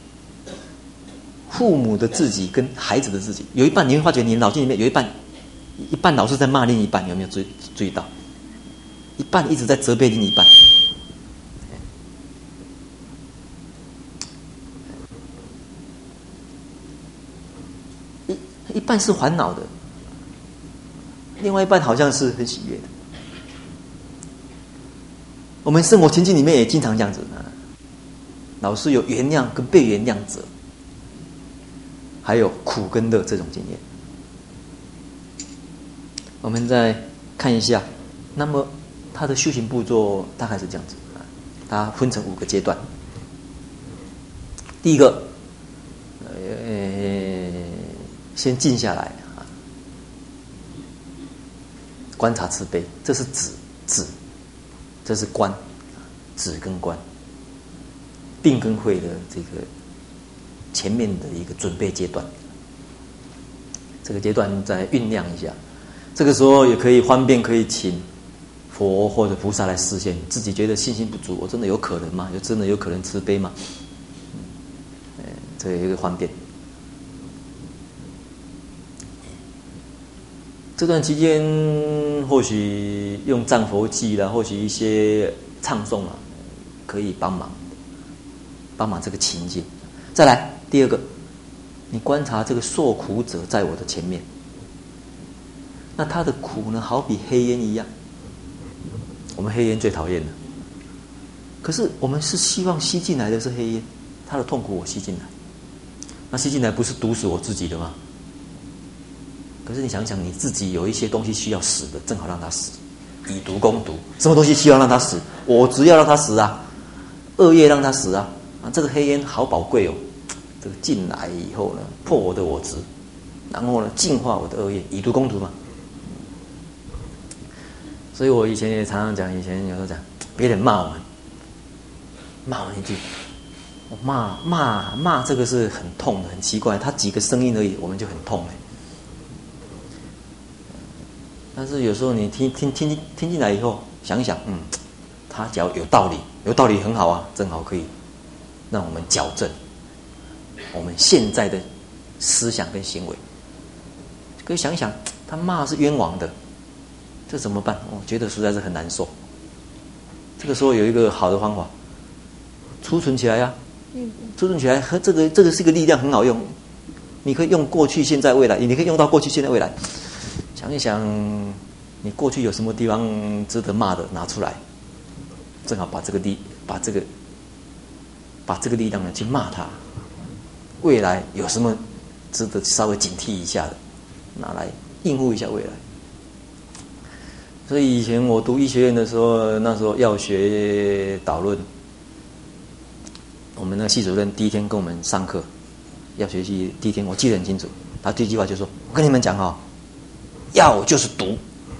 父母的自己跟孩子的自己，有一半你会发觉你脑筋里面有一半，一半老是在骂另一半，有没有注意注意到？一半一直在责备另一半。一一半是烦恼的，另外一半好像是很喜悦的。我们生活情境里面也经常这样子啊，老是有原谅跟被原谅者，还有苦跟乐这种经验。我们再看一下，那么他的修行步骤大概是这样子啊，它分成五个阶段。第一个，呃，先静下来啊，观察慈悲，这是止止，这是观，止跟观，定跟慧的这个前面的一个准备阶段。这个阶段再酝酿一下，这个时候也可以方便可以请佛或者菩萨来示现。自己觉得信心不足，我真的有可能吗？有真的有可能慈悲吗？嗯，这有一个方便。这段期间，或许用藏佛记啦，或许一些唱诵啊，可以帮忙，帮忙这个情境。再来第二个，你观察这个受苦者在我的前面，那他的苦呢，好比黑烟一样。我们黑烟最讨厌了，可是我们是希望吸进来的是黑烟，他的痛苦我吸进来，那吸进来不是毒死我自己的吗？可是你想想，你自己有一些东西需要死的，正好让它死，以毒攻毒。什么东西需要让它死？我只要让它死啊，恶业让它死啊。啊，这个黑烟好宝贵哦，这个进来以后呢，破我的我执，然后呢，净化我的恶业，以毒攻毒嘛。所以我以前也常常讲，以前有时候讲，别人骂我们，骂我们一句，我骂骂骂，这个是很痛的，很奇怪，他几个声音而已，我们就很痛哎。但是有时候你听听听听进来以后，想一想，嗯，他只要有道理，有道理很好啊，正好可以让我们矫正我们现在的思想跟行为。可以想一想，他骂是冤枉的，这怎么办？我觉得实在是很难受。这个时候有一个好的方法，储存起来啊，储存起来，和这个这个是一个力量，很好用。你可以用过去、现在、未来，你可以用到过去、现在、未来。想一想，你过去有什么地方值得骂的，拿出来，正好把这个力，把这个，把这个力量呢去骂他。未来有什么值得稍微警惕一下的，拿来应付一下未来。所以以前我读医学院的时候，那时候药学导论，我们那个系主任第一天跟我们上课，药学系第一天我记得很清楚，他第一句话就说：“我跟你们讲哦。”药就是毒，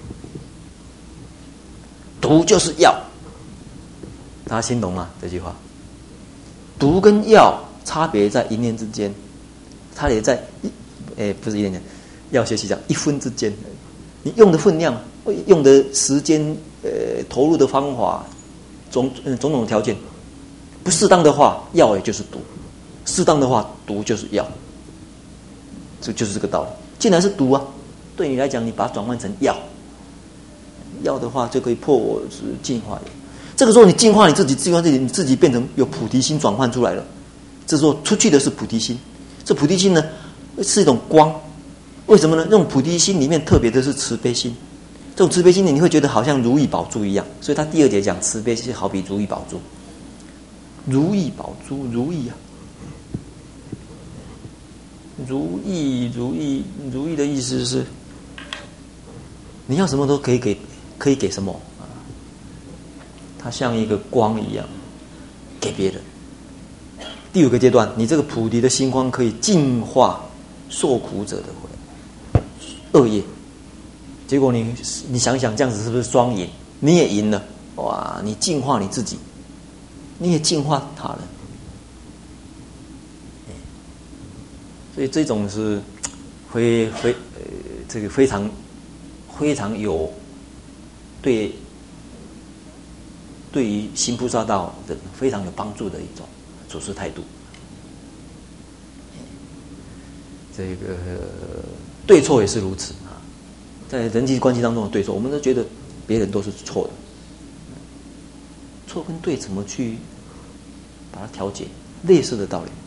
毒就是药。大家听懂吗？这句话，毒跟药差别在一念之间，差别在一，诶，不是一念间，药学系讲一分之间。你用的分量，用的时间，呃，投入的方法，种种种条件，不适当的话，药也就是毒；适当的话，毒就是药。这就是这个道理。既然是毒啊。对你来讲，你把它转换成药，药的话就可以破我是净化。这个时候你净化你自己，净化自己，你自己变成有菩提心转换出来了。这时候出去的是菩提心，这菩提心呢是一种光。为什么呢？那种菩提心里面特别的是慈悲心，这种慈悲心呢，你会觉得好像如意宝珠一样。所以他第二节讲慈悲心好比如意宝珠，如意宝珠，如意啊。如意，如意，如意的意思是，你要什么都可以给，可以给什么啊？它像一个光一样，给别人。第五个阶段，你这个菩提的心光可以净化受苦者的回恶业。结果你你想想，这样子是不是双赢？你也赢了，哇！你净化你自己，你也净化他人。所以这种是非非呃这个非常非常有对对于行菩萨道的非常有帮助的一种处事态度。这个对错也是如此啊，在人际关系当中的对错，我们都觉得别人都是错的，错跟对怎么去把它调节，类似的道理。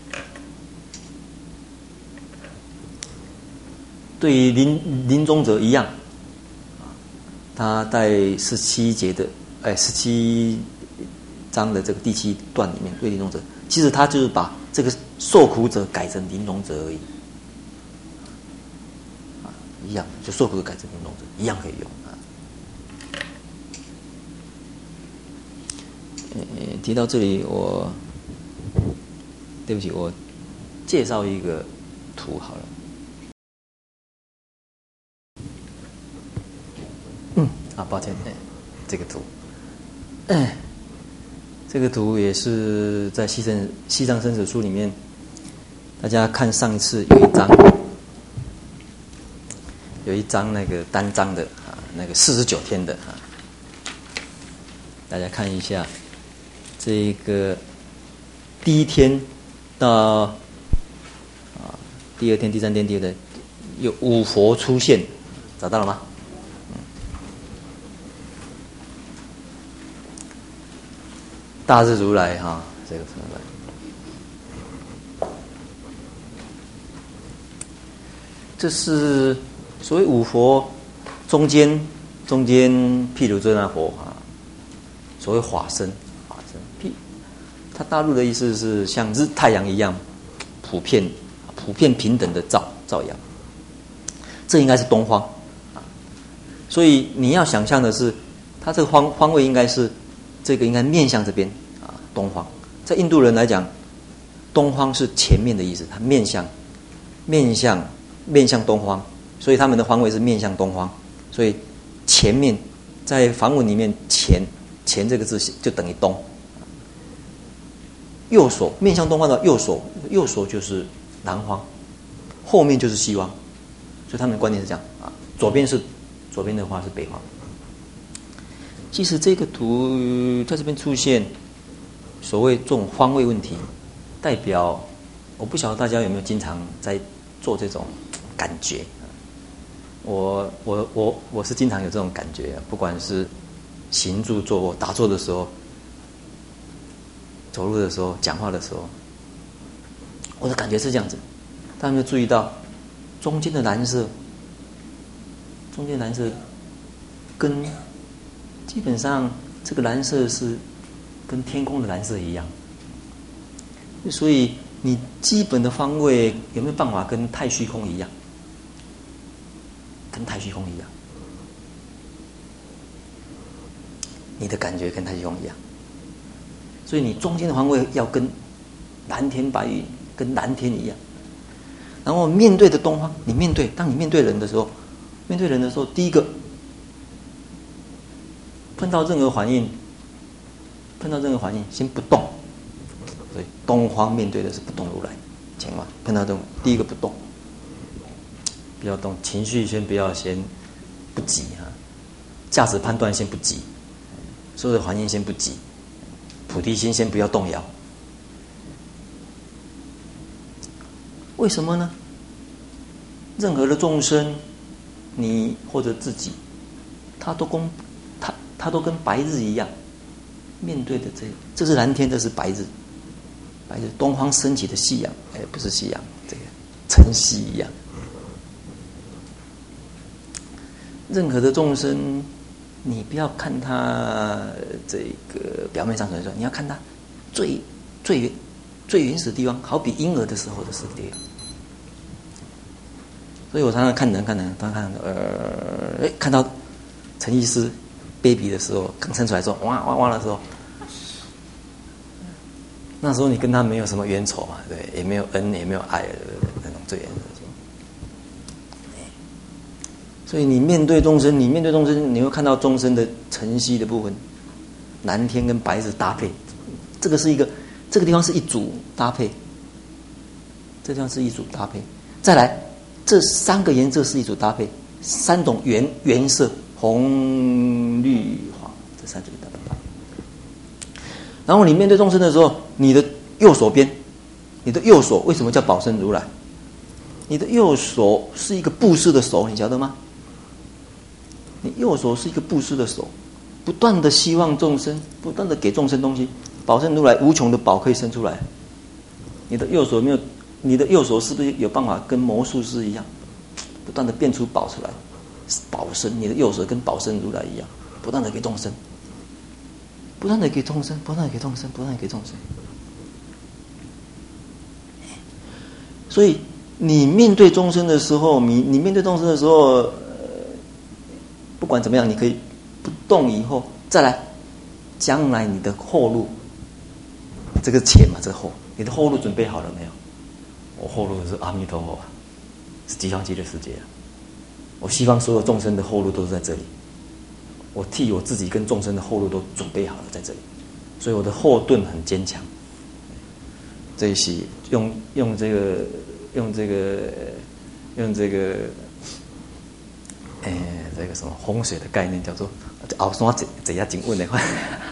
对于临临终者一样，他在十七节的哎十七章的这个第七段里面，对临终者，其实他就是把这个受苦者改成临终者而已，啊，一样，就受苦者改成临终者，一样可以用啊。呃，提到这里，我对不起，我介绍一个图好了。嗯，啊，抱歉，哎，这个图，哎，这个图也是在西生西藏生死书里面，大家看上一次有一章，有一章那个单章的啊，那个四十九天的啊，大家看一下，这个第一天到啊，第二天、第三天、第二天有五佛出现，找到了吗？大日如来哈，这个出来，这是所谓五佛中间中间毗卢遮那佛啊，所谓法身法身毗，他大陆的意思是像日太阳一样普遍普遍平等的照照耀，这应该是东方啊，所以你要想象的是，它这个方方位应该是。这个应该面向这边啊，东方。在印度人来讲，东方是前面的意思，它面向面向面向东方，所以他们的方位是面向东方。所以前面在梵文里面前前这个字就等于东。右手面向东方的右手，右手就是南方，后面就是西方。所以他们的观念是这样啊，左边是左边的话是北方。其实这个图在这边出现，所谓这种方位问题，代表我不晓得大家有没有经常在做这种感觉。我我我我是经常有这种感觉，不管是行住坐卧、打坐的时候、走路的时候、讲话的时候，我的感觉是这样子。大家有没有注意到中间的蓝色？中间蓝色跟基本上这个蓝色是跟天空的蓝色一样，所以你基本的方位有没有办法跟太虚空一样？跟太虚空一样，你的感觉跟太虚空一样，所以你中间的方位要跟蓝天白云，跟蓝天一样。然后面对的东方，你面对，当你面对人的时候，面对人的时候，第一个。碰到任何反应，碰到任何反应，先不动。所以东方面对的是不动如来，千万碰到这种第一个不动，不要动，情绪先不要先不急哈，价值判断先不急，所有的反应先不急，菩提心先不要动摇。为什么呢？任何的众生，你或者自己，他都公。它都跟白日一样，面对的这这是蓝天，这是白日，白日东方升起的夕阳，哎，不是夕阳，这个晨曦一样。任何的众生，你不要看他这个表面上所说，你要看他最最最原始的地方，好比婴儿的时候的世界。所以我常常看人看人，常常看呃，哎，看到陈医师。baby 的时候，刚生出来的时候，哇哇哇的时候，那时候你跟他没有什么冤仇嘛，对，也没有恩，也没有爱，对不对？那种最原始的。 所以你面对众生，你面对众生，你会看到众生的晨曦的部分，蓝天跟白日搭配，这个是一个，这个地方是一组搭配，这地方是一组搭配。再来，这三个颜色是一组搭配，三种原原色，红、绿、黄，这三种搭配。然后你面对众生的时候，你的右手边，你的右手为什么叫宝生如来？你的右手是一个布施的手，你晓得吗？你右手是一个布施的手，不断的希望众生，不断的给众生东西。宝生如来无穷的宝可以生出来。你的右手没有，你的右手是不是有办法跟魔术师一样，不断的变出宝出来？宝生，你的右手跟宝生如来一样，不断的给众生，不断的给众生，不断的给众生，不断的给众生。所以你面对众生的时候，你你面对众生的时候，呃，不管怎么样，你可以不动以后再来，将来你的后路，这个前嘛，这个后，你的后路准备好了没有？我后路是阿弥陀佛啊，是极乐极乐世界啊。我希望所有众生的后路都是在这里，我替我自己跟众生的后路都准备好了在这里，所以我的后盾很坚强。这一些用用这个用这个用这个，诶、欸，这个什么风水的概念叫做后山这这样紧稳的话，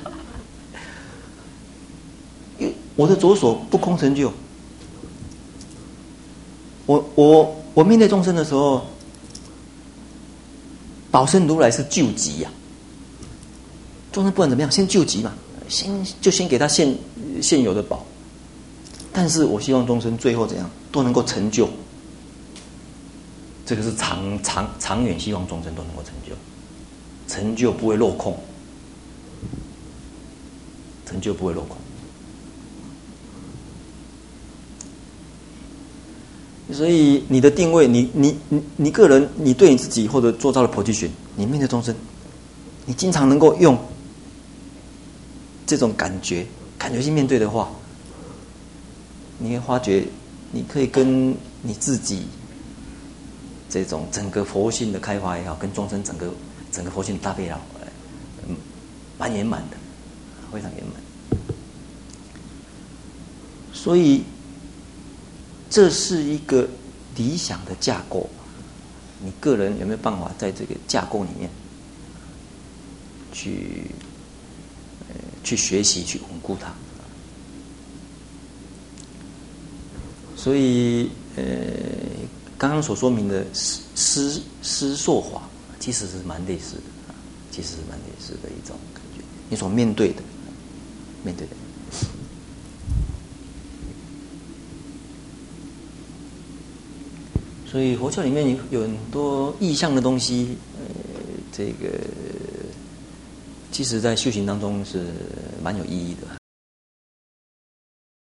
因为我的左手不空成就，我我我面对众生的时候，宝生如来是救急呀、啊，众生不管怎么样，先救急嘛，先就先给他现现有的宝。但是我希望众生最后怎样都能够成就，这个是长长长远，希望众生都能够成就，成就不会落空，成就不会落空。所以你的定位，你你你你个人，你对你自己或者做到了菩提心，你面对众生，你经常能够用这种感觉感觉去面对的话，你会发觉，你可以跟你自己这种整个佛性的开发也好，跟众生整个整个佛性的搭配也好，嗯，蛮圆满的，非常圆满。所以，这是一个理想的架构。你个人有没有办法在这个架构里面去呃去学习、去稳固它？所以，呃，刚刚所说明的施施施受法，其实是蛮类似的，其实是蛮类似的一种感觉。你所面对的，面对的。所以佛教里面有很多意象的东西，呃，这个其实在修行当中是蛮有意义的。